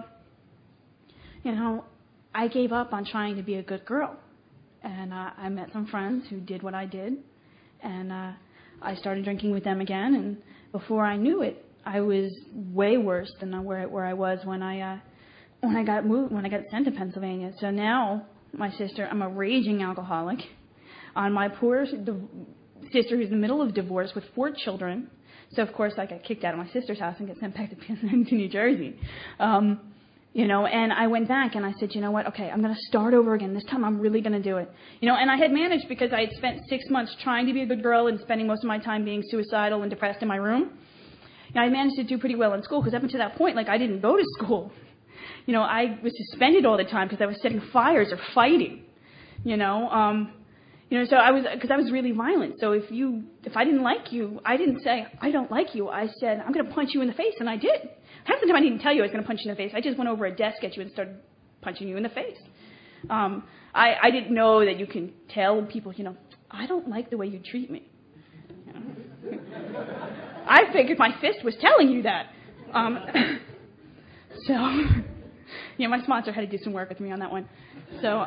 I gave up on trying to be a good girl. And I met some friends who did what I did. And I started drinking with them again. And before I knew it, I was way worse than where I was when I got sent to Pennsylvania. So now, my sister, I'm a raging alcoholic. On my poor sister who's in the middle of divorce with 4 children. So, of course, I got kicked out of my sister's house and got sent back to New Jersey. And I went back and I said, you know what, okay, I'm going to start over again. This time I'm really going to do it. And I had managed because I had spent 6 months trying to be a good girl and spending most of my time being suicidal and depressed in my room. I managed to do pretty well in school because up until that point, I didn't go to school. I was suspended all the time because I was setting fires or fighting, so I was really violent. So if I didn't like you, I didn't say, I don't like you. I said, I'm going to punch you in the face. And I did. Half the time I didn't tell you I was going to punch you in the face. I just went over a desk at you and started punching you in the face. I didn't know that you can tell people, I don't like the way you treat me. I figured my fist was telling you that. My sponsor had to do some work with me on that one. So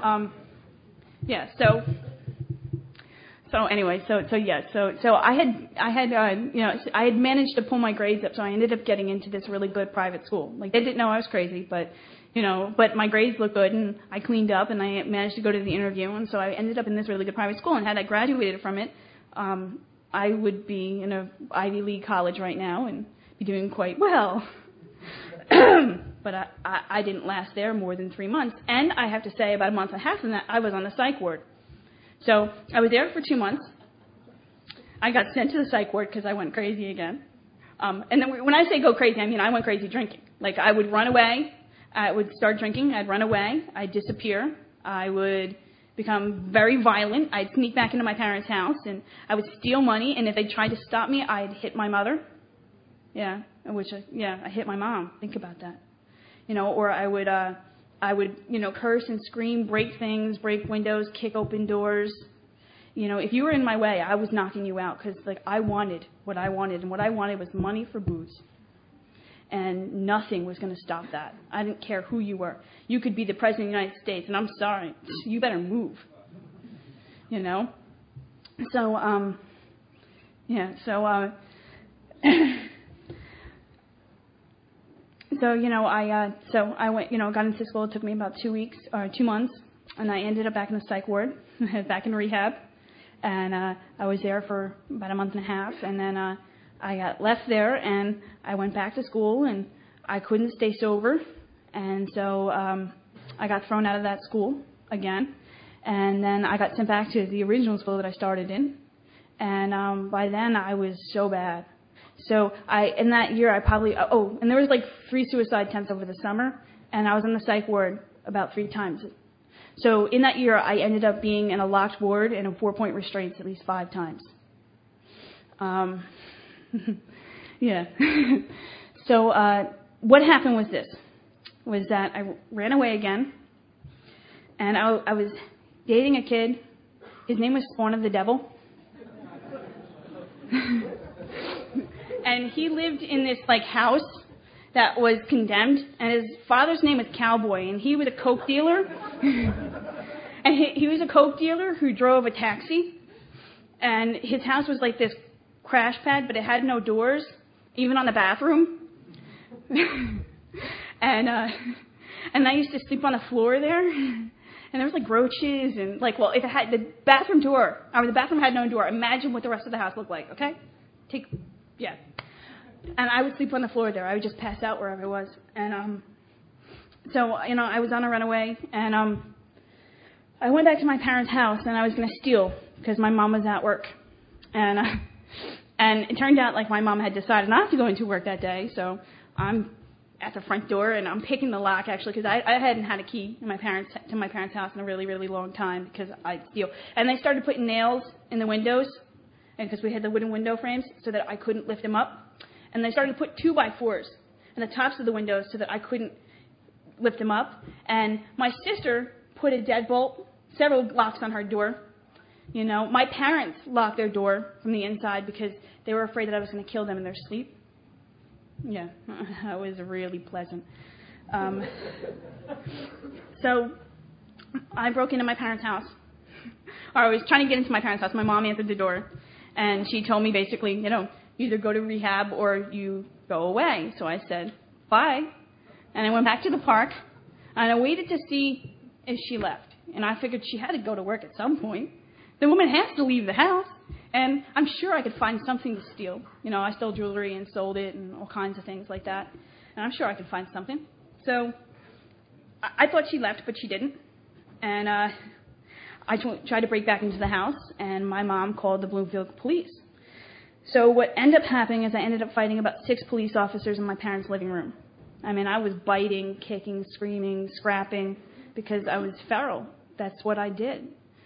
I had managed to pull my grades up, so I ended up getting into this really good private school. They didn't know I was crazy, but my grades looked good, and I cleaned up, and I managed to go to the interview, and so I ended up in this really good private school. And had I graduated from it, I would be in an Ivy League college right now and be doing quite well. But I didn't last there more than 3 months, and I have to say about a month and a half in that I was on the psych ward. So I was there for 2 months. I got sent to the psych ward because I went crazy again. And then when I say go crazy, I mean I went crazy drinking. I would run away. I would start drinking. I'd run away. I'd disappear. I would become very violent. I'd sneak back into my parents' house, and I would steal money. And if they tried to stop me, I'd hit my mother. I hit my mom. Think about that. Or I would curse and scream, break things, break windows, kick open doors. If you were in my way, I was knocking you out because, I wanted what I wanted, and what I wanted was money for booze. And nothing was going to stop that. I didn't care who you were. You could be the President of the United States, and I'm sorry, you better move. So I went, got into school. It took me about 2 weeks or 2 months, and I ended up back in the psych ward, back in rehab, And I was there for about a month and a half, and then I got left there, and I went back to school, and I couldn't stay sober, and so I got thrown out of that school again, and then I got sent back to the original school that I started in, and by then I was so bad. So in that year, I probably, and there was like 3 suicide attempts over the summer, and I was in the psych ward about 3 times. So in that year, I ended up being in a locked ward and in 4-point restraints at least 5 times. Yeah. So what happened was this, was that I ran away again, and I was dating a kid. His name was Spawn of the Devil. And he lived in this like house that was condemned, and his father's name was Cowboy, and he was a coke dealer. And he was a coke dealer who drove a taxi, and his house was like this crash pad, but it had no doors, even on the bathroom. And I used to sleep on the floor there, and there was like roaches and like, well, if it had the bathroom had no door, imagine what the rest of the house looked like. Okay, yeah. And I would sleep on the floor there. I would just pass out wherever I was. And so I was on a runaway, and I went back to my parents' house, and I was going to steal because my mom was at work, and it turned out like my mom had decided not to go into work that day. So I'm at the front door, and I'm picking the lock actually because I hadn't had a key to my parents' house in a really, really long time because I'd steal. And they started putting nails in the windows, and because we had the wooden window frames, so that I couldn't lift them up. And they started to put 2x4s in the tops of the windows so that I couldn't lift them up. And my sister put a deadbolt, several locks on her door. My parents locked their door from the inside because they were afraid that I was going to kill them in their sleep. Yeah, that was really pleasant. So I broke into my parents' house. Or I was trying to get into my parents' house. My mom answered the door, and she told me basically, either go to rehab or you go away. So I said, bye. And I went back to the park, and I waited to see if she left. And I figured she had to go to work at some point. The woman has to leave the house, and I'm sure I could find something to steal. I stole jewelry and sold it and all kinds of things like that. And I'm sure I could find something. So I thought she left, but she didn't. And I tried to break back into the house, and my mom called the Bloomfield police. So what ended up happening is I ended up fighting about 6 police officers in my parents' living room. I mean, I was biting, kicking, screaming, scrapping, because I was feral. That's what I did.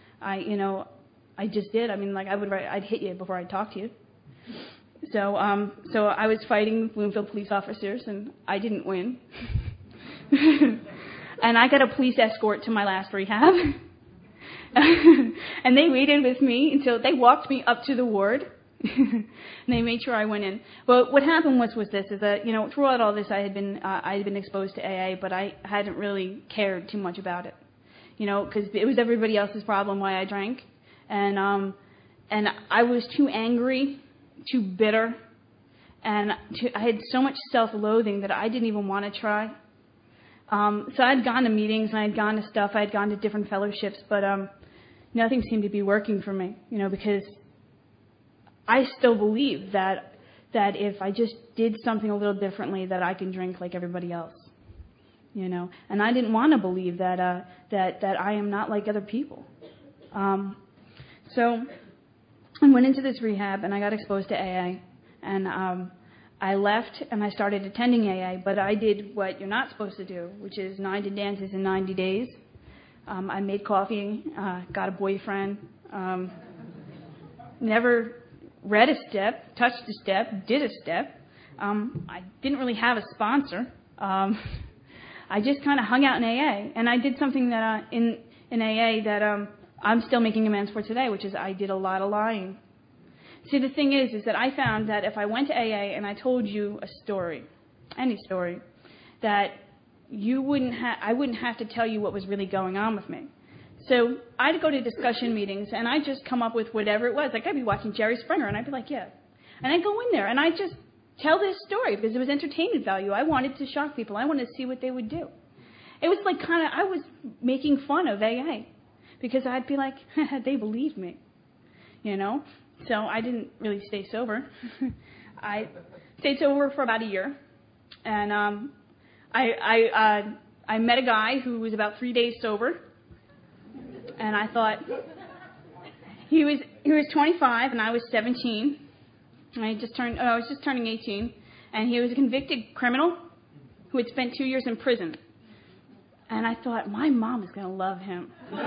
I just did. I mean, like I'd hit you before I'd talk to you. So I was fighting Bloomfield police officers, and I didn't win. And I got a police escort to my last rehab. And they waited with me until they walked me up to the ward. And they made sure I went in. But what happened was this, is that, throughout all this I had been exposed to AA, but I hadn't really cared too much about it. Because it was everybody else's problem why I drank. And I was too angry, too bitter, and I had so much self-loathing that I didn't even want to try. So I'd gone to meetings, and I'd gone to stuff, I'd gone to different fellowships, but nothing seemed to be working for me, because I still believe that if I just did something a little differently, that I can drink like everybody else, And I didn't want to believe that I am not like other people. So I went into this rehab, and I got exposed to AA, and I left, and I started attending AA, but I did what you're not supposed to do, which is 90 dances in 90 days. I made coffee, got a boyfriend, never read a step, touched a step, did a step. I didn't really have a sponsor. I just kind of hung out in AA, and I did something that in AA that I'm still making amends for today, which is I did a lot of lying. See, the thing is that I found that if I went to AA and I told you a story, any story, that I wouldn't have to tell you what was really going on with me. So I'd go to discussion meetings, and I'd just come up with whatever it was. Like, I'd be watching Jerry Springer, and I'd be like, yeah. And I'd go in there, and I'd just tell this story because it was entertainment value. I wanted to shock people. I wanted to see what they would do. It was like I was making fun of AA because I'd be like, they believed me. you know. So I didn't really stay sober. I stayed sober for about a year, and I met a guy who was about 3 days sober, and I thought he was 25 and I was 17. And I was just turning 18, and he was a convicted criminal who had spent 2 years in prison. And I thought, my mom is going to love him.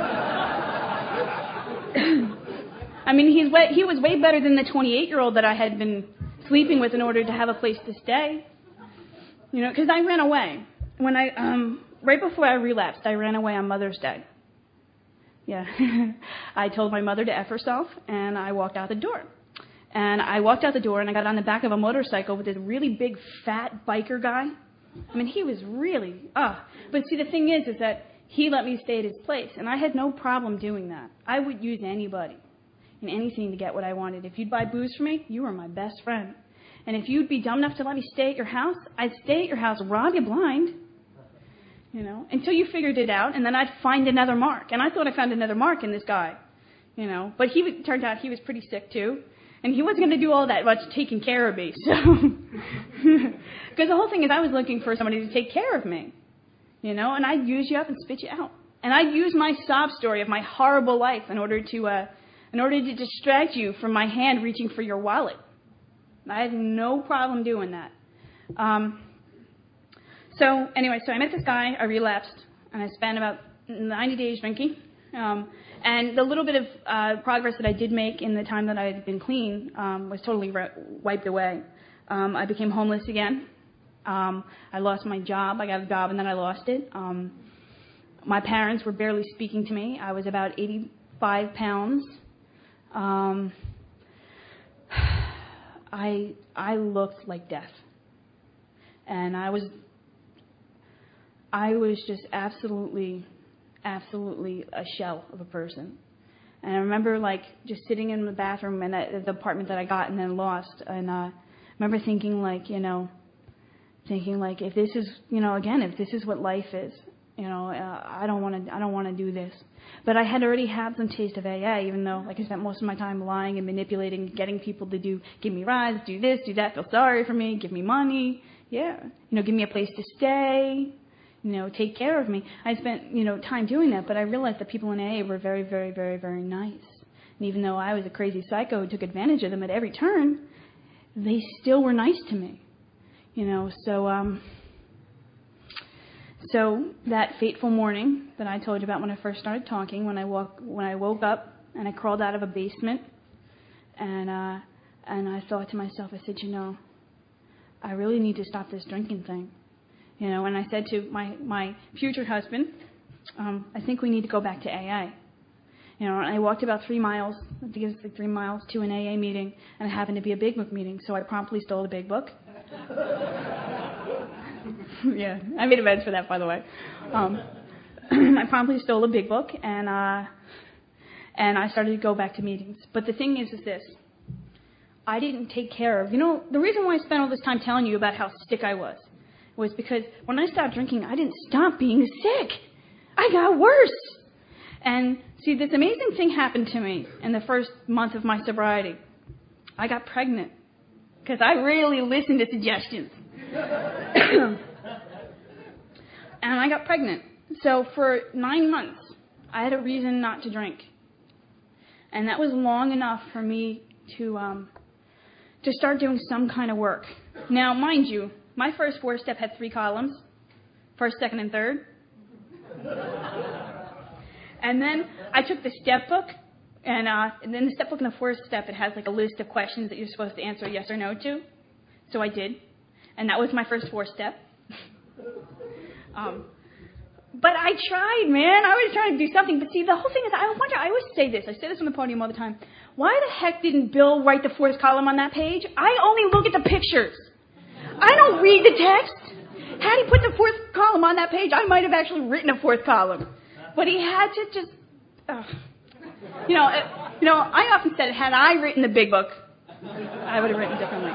I mean, he was way better than the 28-year-old that I had been sleeping with in order to have a place to stay. You know, because I ran away. When right before I relapsed, I ran away on Mother's Day. Yeah. I told my mother to F herself, and I walked out the door. And I walked out the door, and I got on the back of a motorcycle with this really big, fat biker guy. I mean, he was really, But see, the thing is that he let me stay at his place, and I had no problem doing that. I would use anybody and anything to get what I wanted. If you'd buy booze for me, you were my best friend. And if you'd be dumb enough to let me stay at your house, I'd stay at your house, rob you blind, you know, until you figured it out, and then I'd find another mark. And I thought I found another mark in this guy, you know. But turned out he was pretty sick, too. And he wasn't going to do all that much taking care of me. So, because the whole thing is I was looking for somebody to take care of me, you know, and I'd use you up and spit you out. And I'd use my sob story of my horrible life in order to distract you from my hand reaching for your wallet. I had no problem doing that. So I met this guy, I relapsed, and I spent about 90 days drinking. And the little bit of progress that I did make in the time that I had been clean was totally wiped away. I became homeless again. I lost my job. I got a job and then I lost it. My parents were barely speaking to me. I was about 85 pounds. I looked like death. And I was just absolutely a shell of a person. And I remember just sitting in the bathroom in the apartment that I got and then lost. And I remember thinking if this is, if this is what life is, I don't want to do this. But I had already had some taste of AA, even though, I spent most of my time lying and manipulating, getting people to give me rides, do this, do that, feel sorry for me, give me money, give me a place to stay, take care of me. I spent, time doing that, but I realized that people in AA were very, very, very, very nice. And even though I was a crazy psycho who took advantage of them at every turn, they still were nice to me, So that fateful morning that I told you about when I first started talking, when I woke up and I crawled out of a basement, and I thought to myself, I said, I really need to stop this drinking thing, And I said to my future husband, I think we need to go back to AA. And I walked about 3 miles, I think it was 3 miles, to an AA meeting, and it happened to be a Big Book meeting, so I promptly stole the Big Book. Yeah, I made amends for that, by the way. I promptly stole a Big Book, and I started to go back to meetings. But the thing is this. I didn't take care of... the reason why I spent all this time telling you about how sick I was because when I stopped drinking, I didn't stop being sick. I got worse. And see, this amazing thing happened to me in the first month of my sobriety. I got pregnant because I really listened to suggestions. And I got pregnant. So for 9 months, I had a reason not to drink. And that was long enough for me to start doing some kind of work. Now, mind you, my first 4-step had 3 columns, first, second, and third. And then I took the step book, and then the step book in the 4th step, it has a list of questions that you're supposed to answer yes or no to. So I did. And that was my first 4-step. But I tried, man. I was trying to do something. But see, the whole thing is, I always say this. I say this on the podium all the time. Why the heck didn't Bill write the 4th column on that page? I only look at the pictures. I don't read the text. Had he put the 4th column on that page, I might have actually written a 4th column. But he had to just, I often said, had I written the Big Book, I would have written differently.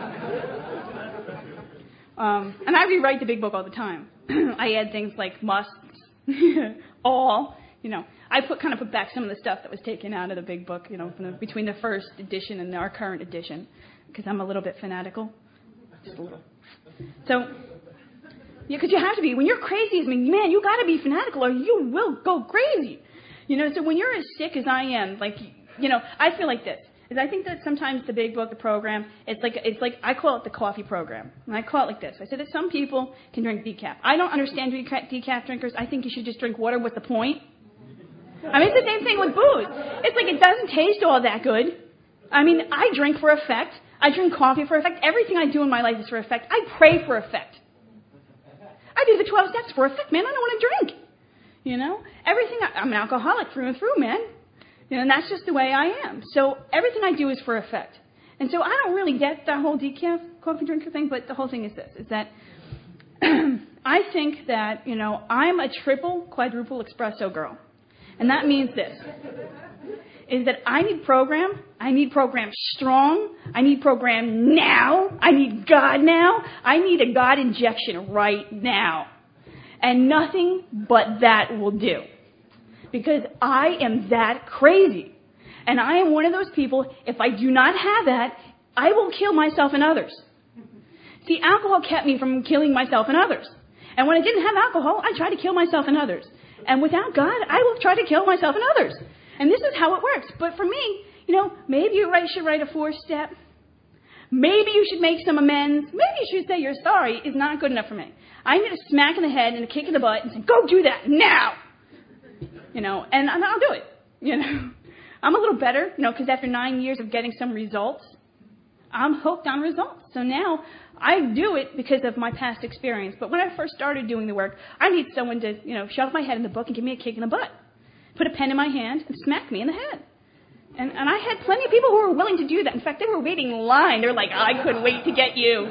And I rewrite the Big Book all the time. I add things like must, all, I kind of put back some of the stuff that was taken out of the big book, between the first edition and our current edition, because I'm a little bit fanatical. Just a little. So, because you have to be. When you're crazy, man, you got to be fanatical or you will go crazy. So when you're as sick as I am, I feel like this. Is I think that sometimes the big book, the program, it's like I call it the coffee program. And I call it like this. I said that some people can drink decaf. I don't understand decaf drinkers. I think you should just drink water. What's the point? It's the same thing with booze. It's like it doesn't taste all that good. I drink for effect. I drink coffee for effect. Everything I do in my life is for effect. I pray for effect. I do the 12 steps for effect, man. I don't want to drink. Everything. I'm an alcoholic through and through, man. And that's just the way I am. So everything I do is for effect. And so I don't really get the whole decaf coffee drinker thing, but the whole thing is this, is that I think that, I'm a triple, quadruple espresso girl. And that means this, is that I need program strong, I need program now, I need God now, I need a God injection right now. And nothing but that will do. Because I am that crazy. And I am one of those people, if I do not have that, I will kill myself and others. See, alcohol kept me from killing myself and others. And when I didn't have alcohol, I tried to kill myself and others. And without God, I will try to kill myself and others. And this is how it works. But for me, maybe you should write a 4-step. Maybe you should make some amends. Maybe you should say you're sorry is not good enough for me. I need a smack in the head and a kick in the butt and say, go do that now. And I'll do it, I'm a little better, because after 9 years of getting some results, I'm hooked on results. So now I do it because of my past experience. But when I first started doing the work, I need someone to, shove my head in the book and give me a kick in the butt. Put a pen in my hand and smack me in the head. And I had plenty of people who were willing to do that. In fact, they were waiting in line. They were like, I couldn't wait to get you.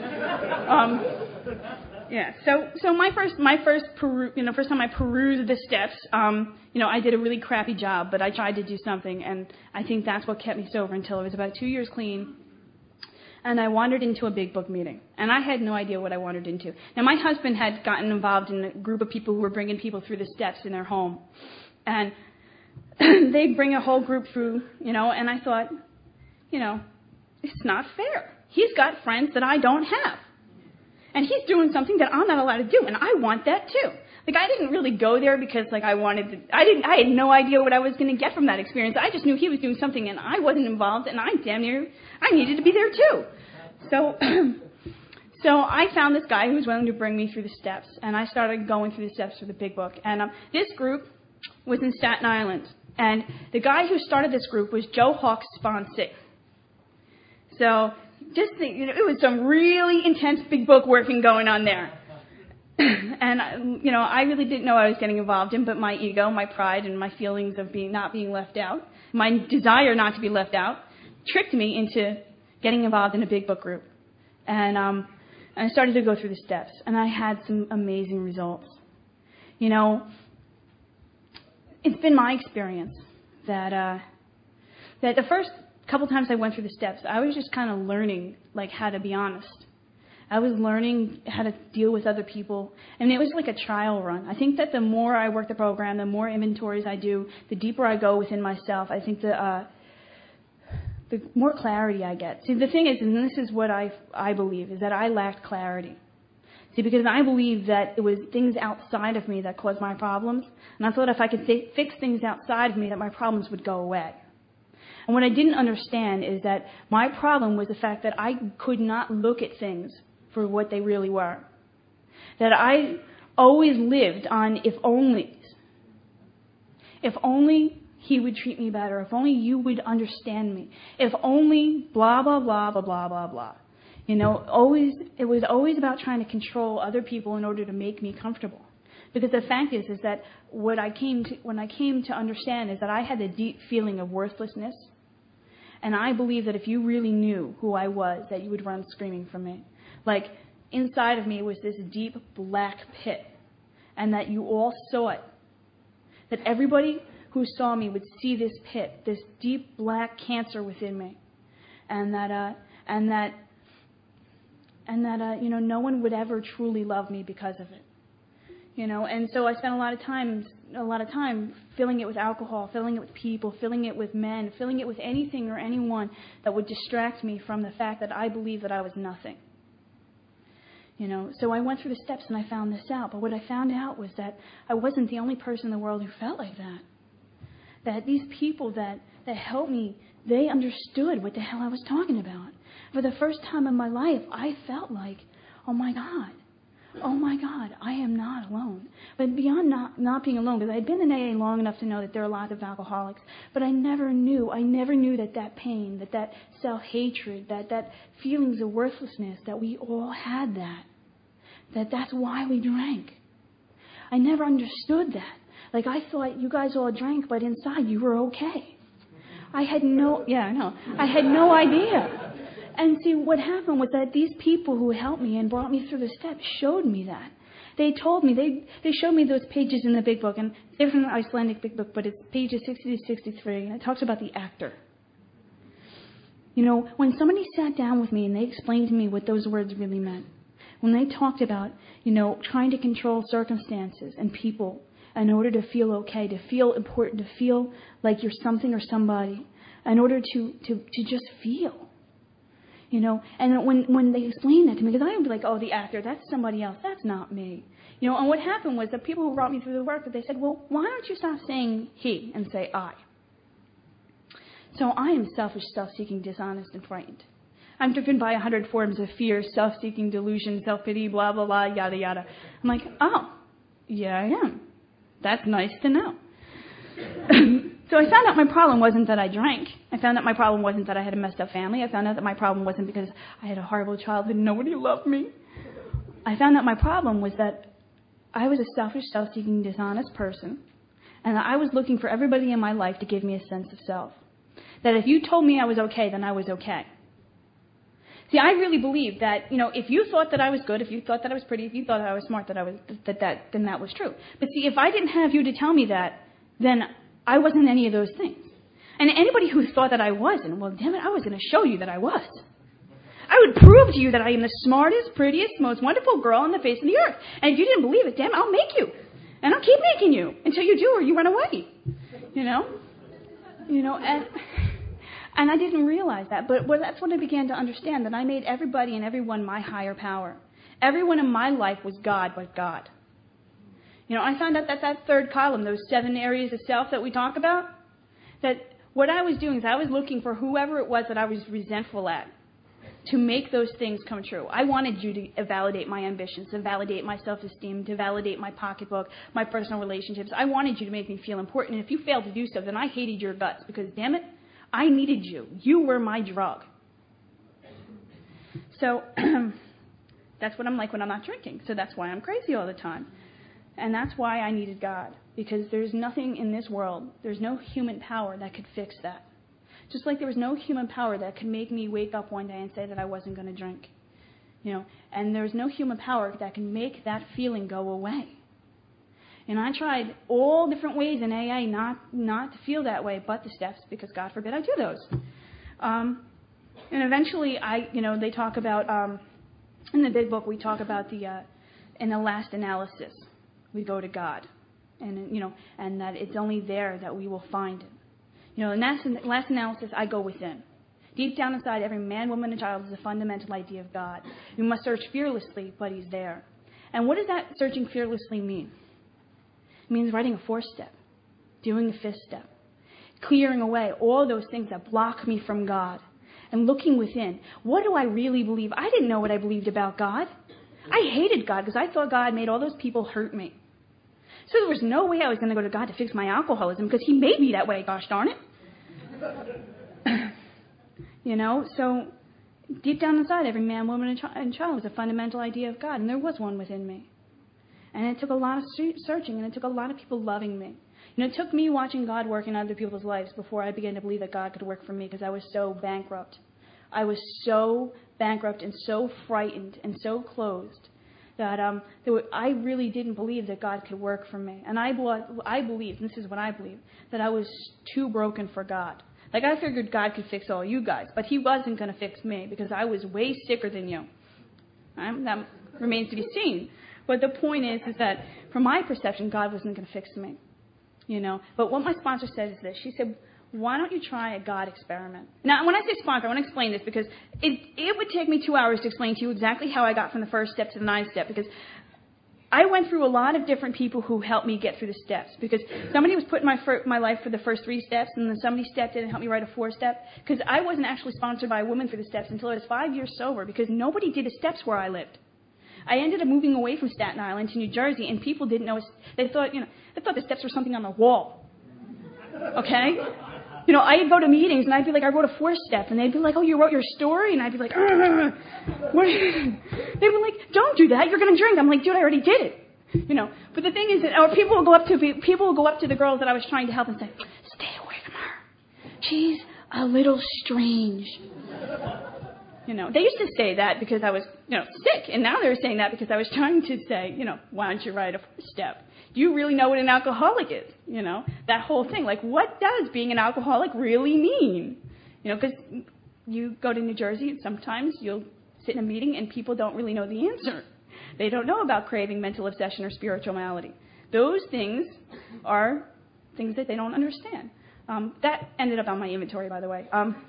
Yeah. So my first time I perused the steps, I did a really crappy job, but I tried to do something, and I think that's what kept me sober until I was about 2 years clean. And I wandered into a big book meeting, and I had no idea what I wandered into. Now, my husband had gotten involved in a group of people who were bringing people through the steps in their home, and they'd bring a whole group through, and I thought, it's not fair. He's got friends that I don't have. And he's doing something that I'm not allowed to do, and I want that too. I didn't really go there because, I wanted to, I had no idea what I was going to get from that experience. I just knew he was doing something, and I wasn't involved, and I needed to be there too. So I found this guy who was willing to bring me through the steps, and I started going through the steps for the big book. And this group was in Staten Island, and the guy who started this group was Joe Hawk's sponsee. So just think, it was some really intense big book working going on there. And, I really didn't know what I was getting involved in, but my ego, my pride, and my feelings of not being left out, my desire not to be left out, tricked me into getting involved in a big book group. And I started to go through the steps, and I had some amazing results. It's been my experience that the first couple times I went through the steps, I was just kind of learning, how to be honest. I was learning how to deal with other people, and it was like a trial run. I think that the more I work the program, the more inventories I do, the deeper I go within myself, I think the more clarity I get. See, the thing is, and this is what I believe, is that I lacked clarity. See, because I believe that it was things outside of me that caused my problems, and I thought if I could fix things outside of me, that my problems would go away. And what I didn't understand is that my problem was the fact that I could not look at things for what they really were. That I always lived on if only. If only he would treat me better. If only you would understand me. If only blah, blah, blah, blah, blah, blah, blah. It was always about trying to control other people in order to make me comfortable. Because the fact is that when I came to understand is that I had a deep feeling of worthlessness. And I believe that if you really knew who I was, that you would run screaming from me. Inside of me was this deep black pit. And that you all saw it. That everybody who saw me would see this pit, this deep black cancer within me. And that no one would ever truly love me because of it. And so I spent a lot of time a lot of time filling it with alcohol, filling it with people, filling it with men, filling it with anything or anyone that would distract me from the fact that I believed that I was nothing. So I went through the steps and I found this out. But what I found out was that I wasn't the only person in the world who felt like that. That these people that helped me, they understood what the hell I was talking about. For the first time in my life, I felt like, oh my God, I am not alone. But beyond not being alone, because I'd been in AA long enough to know that there are a lot of alcoholics, but I never knew that pain, that self-hatred, that feelings of worthlessness, that we all had that's why we drank. I never understood that. Like, I thought you guys all drank, but inside you were okay. I had no idea. And see, what happened was that these people who helped me and brought me through the steps showed me that. They told me, they showed me those pages in the big book, and they're from the Icelandic big book, but it's pages 60 to 63, and it talks about the actor. When somebody sat down with me and they explained to me what those words really meant, when they talked about, trying to control circumstances and people in order to feel okay, to feel important, to feel like you're something or somebody, in order to just feel. And when they explained that to me, because I would be like, oh, the actor, that's somebody else, that's not me. And what happened was the people who brought me through the work, they said, well, why don't you stop saying he and say I? So I am selfish, self-seeking, dishonest, and frightened. I'm driven by 100 forms of fear, self-seeking, delusion, self-pity, blah, blah, blah, yada, yada. I'm like, oh, yeah, I am. That's nice to know. So I found out my problem wasn't that I drank. I found out my problem wasn't that I had a messed up family. I found out that my problem wasn't because I had a horrible childhood and nobody loved me. I found out my problem was that I was a selfish, self-seeking, dishonest person, and that I was looking for everybody in my life to give me a sense of self. That if you told me I was okay, then I was okay. See, I really believe that, if you thought that I was good, if you thought that I was pretty, if you thought I was smart, then that was true. But see, if I didn't have you to tell me that, then I wasn't any of those things. And anybody who thought that I wasn't, well, damn it, I was going to show you that I was. I would prove to you that I am the smartest, prettiest, most wonderful girl on the face of the earth. And if you didn't believe it, damn it, I'll make you. And I'll keep making you until you do or you run away. And I didn't realize that. But that's when I began to understand that I made everybody and everyone my higher power. Everyone in my life was God but God. I found out that third column, those 7 areas of self that we talk about, that what I was doing is I was looking for whoever it was that I was resentful at to make those things come true. I wanted you to validate my ambitions, to validate my self-esteem, to validate my pocketbook, my personal relationships. I wanted you to make me feel important. And if you failed to do so, then I hated your guts because, damn it, I needed you. You were my drug. So that's what I'm like when I'm not drinking. So that's why I'm crazy all the time. And that's why I needed God. Because there's nothing in this world, there's no human power that could fix that. Just like there was no human power that could make me wake up one day and say that I wasn't going to drink. And there's no human power that can make that feeling go away. And I tried all different ways in AA not to feel that way, but the steps, because God forbid I do those. And eventually, they talk about, in the big book, we talk about in the last analysis, we go to God. And that it's only there that we will find Him. In that last analysis, I go within. Deep down inside every man, woman, and child is a fundamental idea of God. We must search fearlessly, but He's there. And what does that searching fearlessly mean? It means writing a 4th step, doing a 5th step, clearing away all those things that block me from God, and looking within. What do I really believe? I didn't know what I believed about God. I hated God because I thought God made all those people hurt me. So there was no way I was going to go to God to fix my alcoholism because He made me that way, gosh darn it. So deep down inside, every man, woman, and child was a fundamental idea of God, and there was one within me. And it took a lot of searching, and it took a lot of people loving me. It took me watching God work in other people's lives before I began to believe that God could work for me because I was so bankrupt. I was so bankrupt and so frightened and so closed that I really didn't believe that God could work for me. And I believed, and this is what I believe, that I was too broken for God. Like, I figured God could fix all you guys, but He wasn't going to fix me because I was way sicker than you. That remains to be seen. But the point is that, from my perception, God wasn't going to fix me. But what my sponsor said is this. She said, why don't you try a God experiment? Now, when I say sponsor, I want to explain this because it would take me 2 hours to explain to you exactly how I got from the first step to the ninth step, because I went through a lot of different people who helped me get through the steps, because somebody was put in my life for the first 3 steps, and then somebody stepped in and helped me write a 4th step, because I wasn't actually sponsored by a woman for the steps until I was 5 years sober, because nobody did the steps where I lived. I ended up moving away from Staten Island to New Jersey, and people didn't know. They thought the steps were something on the wall. Okay? I'd go to meetings, and I'd be like, I wrote a 4th step, and they'd be like, oh, you wrote your story? And I'd be like, what? They were like, don't do that, you're going to drink. I'm like, dude, I already did it. But the thing is that people will go up to the girls that I was trying to help and say, stay away from her. She's a little strange. They used to say that because I was, sick, and now they're saying that because I was trying to say, why don't you write a 4th step? Do you really know what an alcoholic is? That whole thing. Like, what does being an alcoholic really mean? Because you go to New Jersey, and sometimes you'll sit in a meeting and people don't really know the answer. They don't know about craving, mental obsession, or spiritual malady. Those things are things that they don't understand. That ended up on my inventory, by the way.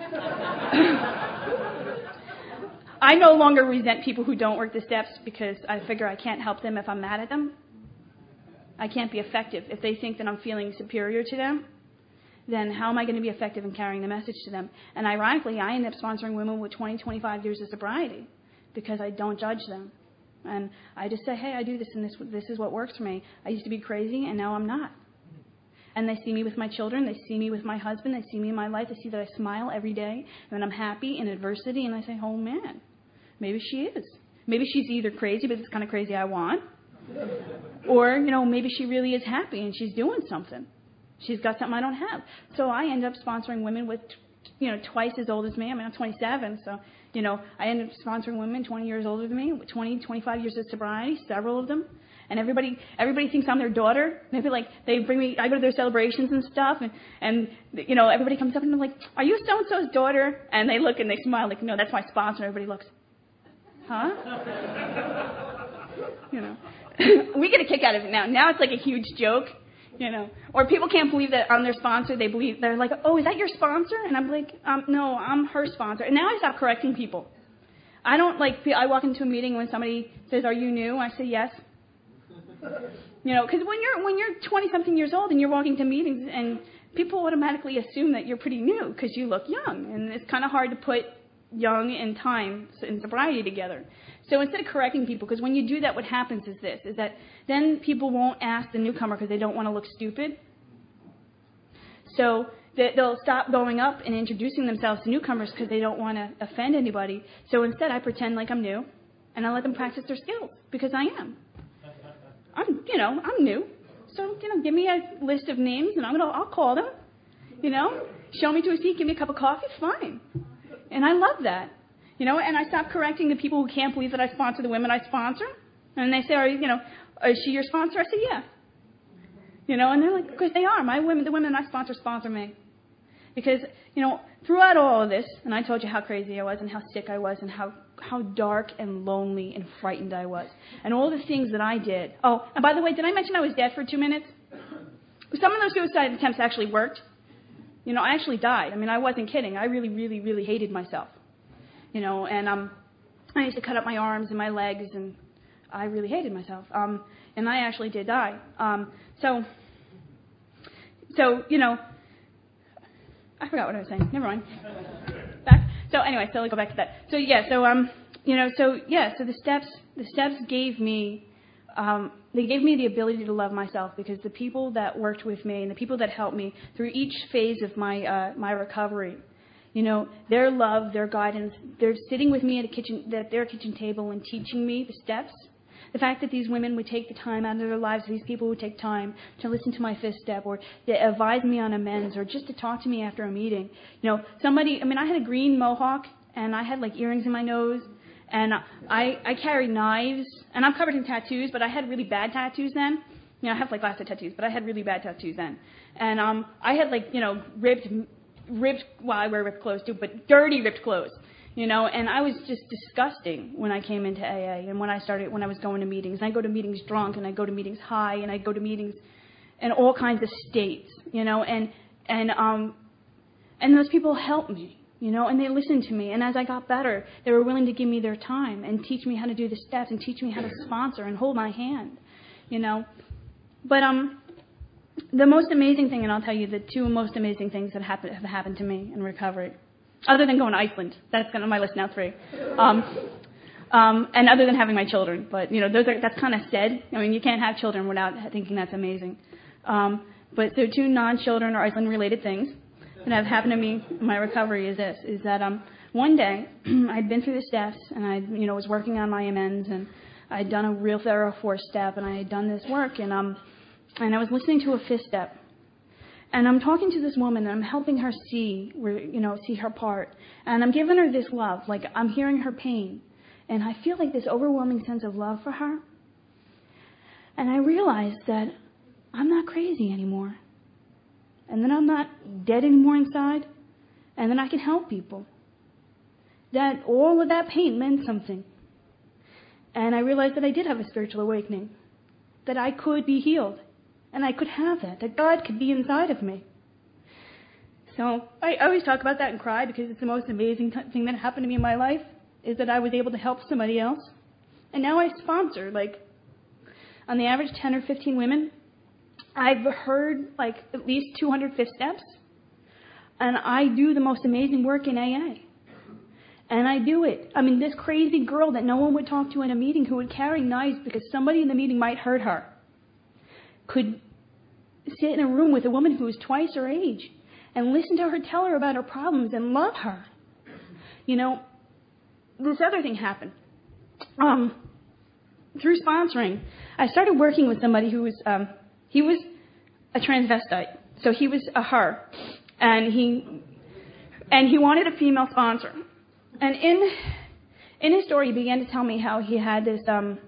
I no longer resent people who don't work the steps because I figure I can't help them if I'm mad at them. I can't be effective. If they think that I'm feeling superior to them, then how am I going to be effective in carrying the message to them? And ironically, I end up sponsoring women with 20, 25 years of sobriety because I don't judge them. And I just say, hey, I do this, and this is what works for me. I used to be crazy, and now I'm not. And they see me with my children. They see me with my husband. They see me in my life. They see that I smile every day, and that I'm happy in adversity. And I say, oh, man, maybe she is. Maybe she's either crazy, but it's the kind of crazy I want. Or, maybe she really is happy, and she's doing something. She's got something I don't have. So I end up sponsoring women with, twice as old as me. I mean, I'm 27, so, I end up sponsoring women 20 years older than me, with 20, 25 years of sobriety, several of them. And everybody thinks I'm their daughter. Maybe they bring me, I go to their celebrations and stuff, and everybody comes up and they're like, are you so-and-so's daughter? And they look and they smile like, no, that's my sponsor. And everybody looks, huh? We get a kick out of it now. Now it's like a huge joke, Or people can't believe that I'm their sponsor. They're like, oh, is that your sponsor? And I'm like, no, I'm her sponsor. And now I stop correcting people. I don't I walk into a meeting when somebody says, are you new? I say, yes. Because when you're 20-something years old and you're walking to meetings, and people automatically assume that you're pretty new because you look young. And it's kind of hard to put young and time and sobriety together. So instead of correcting people, because when you do that, what happens is that then people won't ask the newcomer because they don't want to look stupid. So they'll stop going up and introducing themselves to newcomers because they don't want to offend anybody. So instead, I pretend like I'm new, and I let them practice their skills because I am. I'm new. So, give me a list of names, and I'll call them. Show me to a seat, give me a cup of coffee, it's fine. And I love that. And I stop correcting the people who can't believe that I sponsor the women I sponsor. And they say, is she your sponsor? I say, yeah. And they're like, because they are. The women I sponsor me. Because, throughout all of this, and I told you how crazy I was and how sick I was and how dark and lonely and frightened I was. And all the things that I did. Oh, and by the way, did I mention I was dead for 2 minutes? Some of those suicide attempts actually worked. I actually died. I mean, I wasn't kidding. I really, really, really hated myself. And I used to cut up my arms and my legs, and I really hated myself. And I actually did die. So I forgot what I was saying. Never mind. Back. So anyway, so let's go back to that. So the steps gave me, they gave me the ability to love myself, because the people that worked with me and the people that helped me through each phase of my recovery, their love, their guidance, they're sitting with me at their kitchen table and teaching me the steps. The fact that these women would take the time out of their lives, these people would take time to listen to my 5th step, or to advise me on amends, or just to talk to me after a meeting. I had a green mohawk, and I had earrings in my nose, and I carried knives, and I'm covered in tattoos, but I had really bad tattoos then. I have lots of tattoos, but I had really bad tattoos then. And I had ripped, well, I wear ripped clothes too, but dirty ripped clothes. And I was just disgusting when I came into AA, and when I was going to meetings. And I go to meetings drunk, and I go to meetings high, and I go to meetings, in all kinds of states, and those people helped me, and they listened to me. And as I got better, they were willing to give me their time and teach me how to do the steps and teach me how to sponsor and hold my hand, But the most amazing thing, and I'll tell you the two most amazing things that have happened to me in recovery, other than going to Iceland, that's on my list now, 3. And other than having my children, but that's kind of said. I mean, you can't have children without thinking that's amazing. But so 2 non-children or Iceland-related things that have happened to me in my recovery is that one day I'd been through the steps and I was working on my amends, and I'd done a real thorough 4-step, and I had done this work, and I was listening to a 5th step, and I'm talking to this woman and I'm helping her see her part, and I'm giving her this love, like I'm hearing her pain. And I feel like this overwhelming sense of love for her. And I realized that I'm not crazy anymore. And then I'm not dead anymore inside. And then I can help people. That all of that pain meant something. And I realized that I did have a spiritual awakening. That I could be healed. And I could have that. That God could be inside of me. So I always talk about that and cry because it's the most amazing thing that happened to me in my life. Is that I was able to help somebody else. And now I sponsor, on the average 10 or 15 women. I've heard, at least 200 5th steps. And I do the most amazing work in AA. And I do it. I mean, this crazy girl that no one would talk to in a meeting who would carry knives because somebody in the meeting might hurt her could sit in a room with a woman who was twice her age and listen to her tell her about her problems and love her. This other thing happened. Through sponsoring, I started working with somebody who was, he was a transvestite. So he was a her. And he wanted a female sponsor. And in his story, he began to tell me how he had this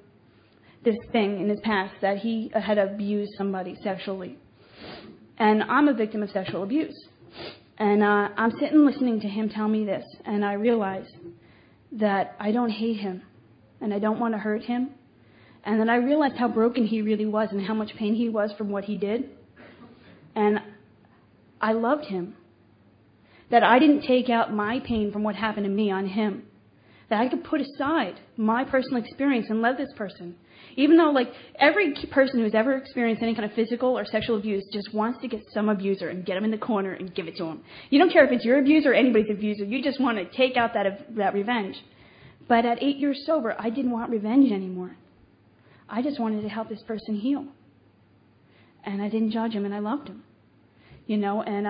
thing in his past that he had abused somebody sexually. And I'm a victim of sexual abuse. And I'm sitting listening to him tell me this. And I realized that I don't hate him, and I don't want to hurt him, and then I realized how broken he really was and how much pain he was from what he did, and I loved him, that I didn't take out my pain from what happened to me on him, that I could put aside my personal experience and love this person, even though, every person who's ever experienced any kind of physical or sexual abuse just wants to get some abuser and get him in the corner and give it to him. You don't care if it's your abuser or anybody's abuser. You just want to take out that revenge. But at 8 years sober, I didn't want revenge anymore. I just wanted to help this person heal. And I didn't judge him, and I loved him. And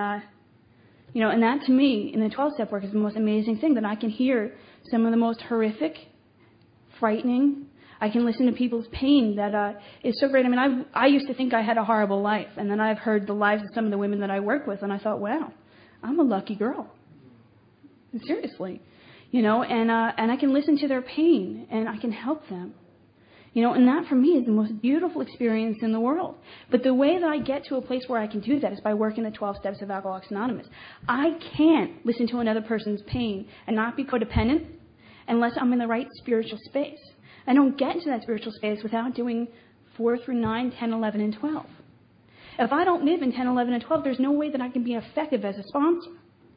that to me, in the 12-step work, is the most amazing thing, that I can hear some of the most horrific, frightening. I can listen to people's pain that is so great. I mean, I used to think I had a horrible life, and then I've heard the lives of some of the women that I work with, and I thought, wow, I'm a lucky girl. Seriously, and I can listen to their pain, and I can help them. And that for me is the most beautiful experience in the world. But the way that I get to a place where I can do that is by working the 12 steps of Alcoholics Anonymous. I can't listen to another person's pain and not be codependent unless I'm in the right spiritual space. I don't get into that spiritual space without doing 4 through 9, 10, 11, and 12. If I don't live in 10, 11, and 12, there's no way that I can be effective as a sponsor.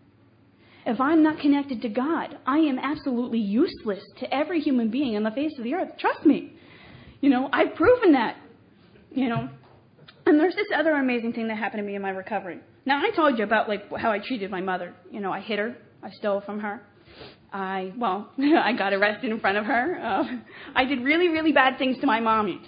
If I'm not connected to God, I am absolutely useless to every human being on the face of the earth. Trust me. I've proven that. And there's this other amazing thing that happened to me in my recovery. Now, I told you about how I treated my mother. I hit her. I stole from her. I got arrested in front of her. I did really, really bad things to my mommy.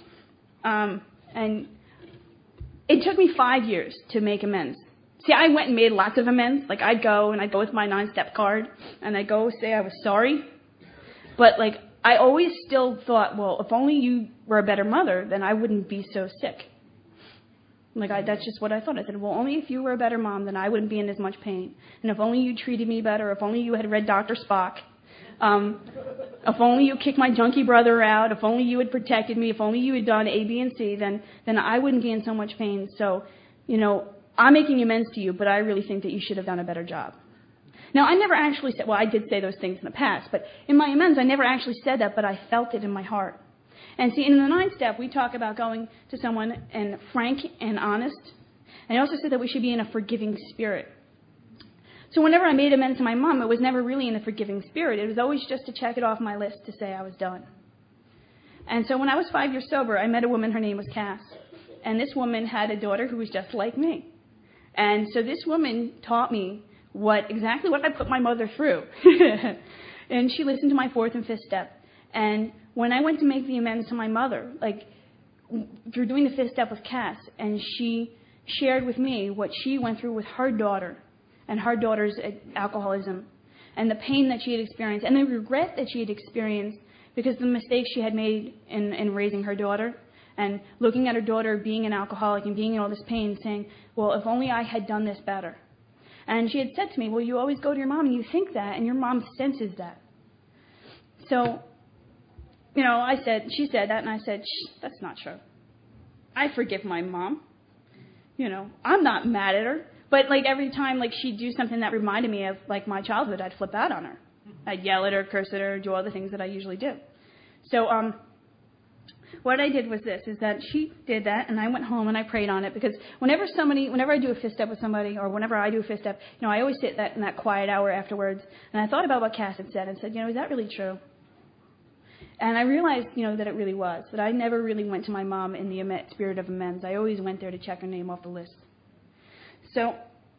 And it took me 5 years to make amends. See, I went and made lots of amends. I'd go with my 9-step card, and I'd go say I was sorry. But, I always still thought, well, if only you were a better mother, then I wouldn't be so sick. That's just what I thought. I said, well, only if you were a better mom, then I wouldn't be in as much pain. And if only you treated me better, if only you had read Dr. Spock, if only you kicked my junkie brother out, if only you had protected me, if only you had done A, B, and C, then I wouldn't be in so much pain. So, I'm making amends to you, but I really think that you should have done a better job. Now, I never actually said, well, I did say those things in the past, but in my amends, I never actually said that, but I felt it in my heart. And see, in the 9th step, we talk about going to someone and frank and honest. And I also said that we should be in a forgiving spirit. So whenever I made amends to my mom, it was never really in a forgiving spirit. It was always just to check it off my list to say I was done. And so when I was 5 years sober, I met a woman. Her name was Cass. And this woman had a daughter who was just like me. And so this woman taught me exactly what I put my mother through. And she listened to my 4th and 5th step. And when I went to make the amends to my mother, through doing the 5th step with Cass, and she shared with me what she went through with her daughter and her daughter's alcoholism and the pain that she had experienced and the regret that she had experienced because of the mistakes she had made in raising her daughter and looking at her daughter being an alcoholic and being in all this pain, saying, well, if only I had done this better. And she had said to me, well, you always go to your mom and you think that, and your mom senses that. So, she said that, and I said, that's not true. I forgive my mom. I'm not mad at her. But, every time, she'd do something that reminded me of, my childhood, I'd flip out on her. I'd yell at her, curse at her, do all the things that I usually do. So, what I did was this, is that she did that, and I went home and I prayed on it, because whenever I do a 5th step with somebody, or whenever I do a 5th step, I always sit in that quiet hour afterwards, and I thought about what Cass had said, and said, is that really true? And I realized, that it really was, that I never really went to my mom in the spirit of amends. I always went there to check her name off the list. So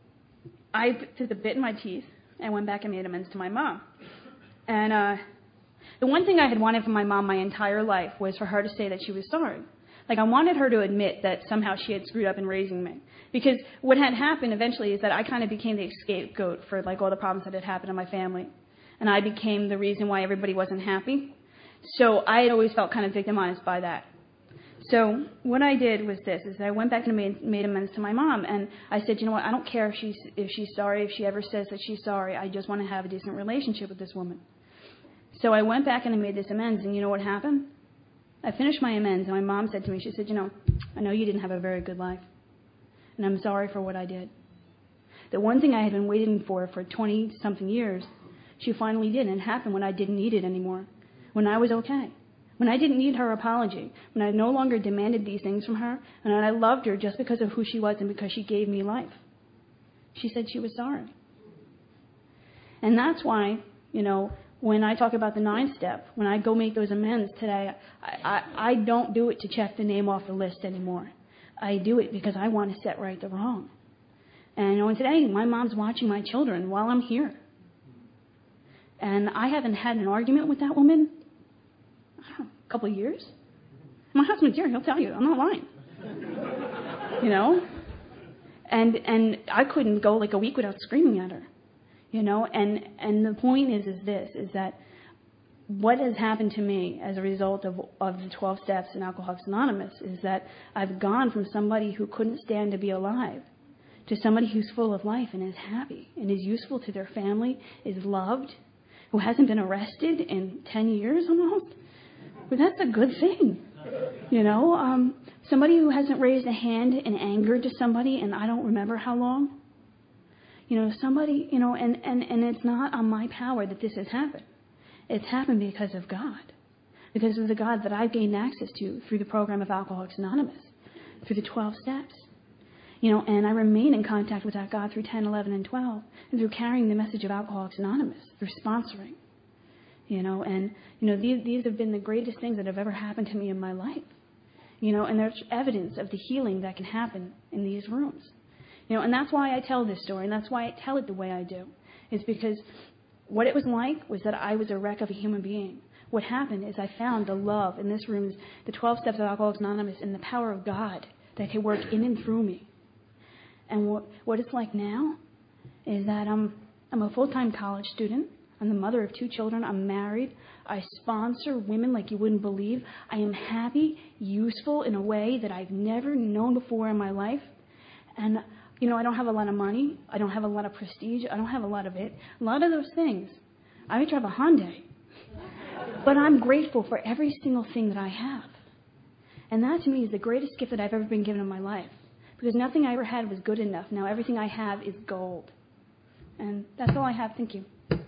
I took the bit in my teeth and went back and made amends to my mom. And the one thing I had wanted from my mom my entire life was for her to say that she was sorry. I wanted her to admit that somehow she had screwed up in raising me. Because what had happened eventually is that I kind of became the scapegoat for all the problems that had happened in my family. And I became the reason why everybody wasn't happy. So I had always felt kind of victimized by that. So what I did was this, is that I went back and made amends to my mom. And I said, what, I don't care if she's sorry, if she ever says that she's sorry. I just want to have a decent relationship with this woman. So I went back and I made this amends. And you know what happened? I finished my amends. And my mom said to me, she said, I know you didn't have a very good life. And I'm sorry for what I did. The one thing I had been waiting for 20-something years, she finally did. And it happened when I didn't need it anymore. When I was okay. When I didn't need her apology, when I no longer demanded these things from her, and I loved her just because of who she was and because she gave me life. She said she was sorry. And that's why, when I talk about the 9th step, when I go make those amends today, I don't do it to check the name off the list anymore. I do it because I want to set right the wrong. And today, my mom's watching my children while I'm here. And I haven't had an argument with that woman a couple of years. My husband's here, he'll tell you, I'm not lying. And I couldn't go a week without screaming at her. And the point is that what has happened to me as a result of the 12 steps in Alcoholics Anonymous is that I've gone from somebody who couldn't stand to be alive to somebody who's full of life and is happy and is useful to their family, is loved, who hasn't been arrested in 10 years almost. But that's a good thing. Somebody who hasn't raised a hand in anger to somebody in I don't remember how long. Somebody, and it's not on my power that this has happened. It's happened because of God. Because of the God that I've gained access to through the program of Alcoholics Anonymous, through the 12 steps. And I remain in contact with that God through 10, 11, and 12, and through carrying the message of Alcoholics Anonymous, through sponsoring. These have been the greatest things that have ever happened to me in my life. And there's evidence of the healing that can happen in these rooms. And that's why I tell this story, and that's why I tell it the way I do, is because what it was like was that I was a wreck of a human being. What happened is I found the love in this room, the 12 steps of Alcoholics Anonymous, and the power of God that can work in and through me. And what it's like now is that I'm a full-time college student. I'm the mother of 2 children. I'm married. I sponsor women like you wouldn't believe. I am happy, useful in a way that I've never known before in my life. And, I don't have a lot of money. I don't have a lot of prestige. I don't have a lot of it. A lot of those things. I drive a Hyundai. But I'm grateful for every single thing that I have. And that to me is the greatest gift that I've ever been given in my life. Because nothing I ever had was good enough. Now everything I have is gold. And that's all I have. Thank you.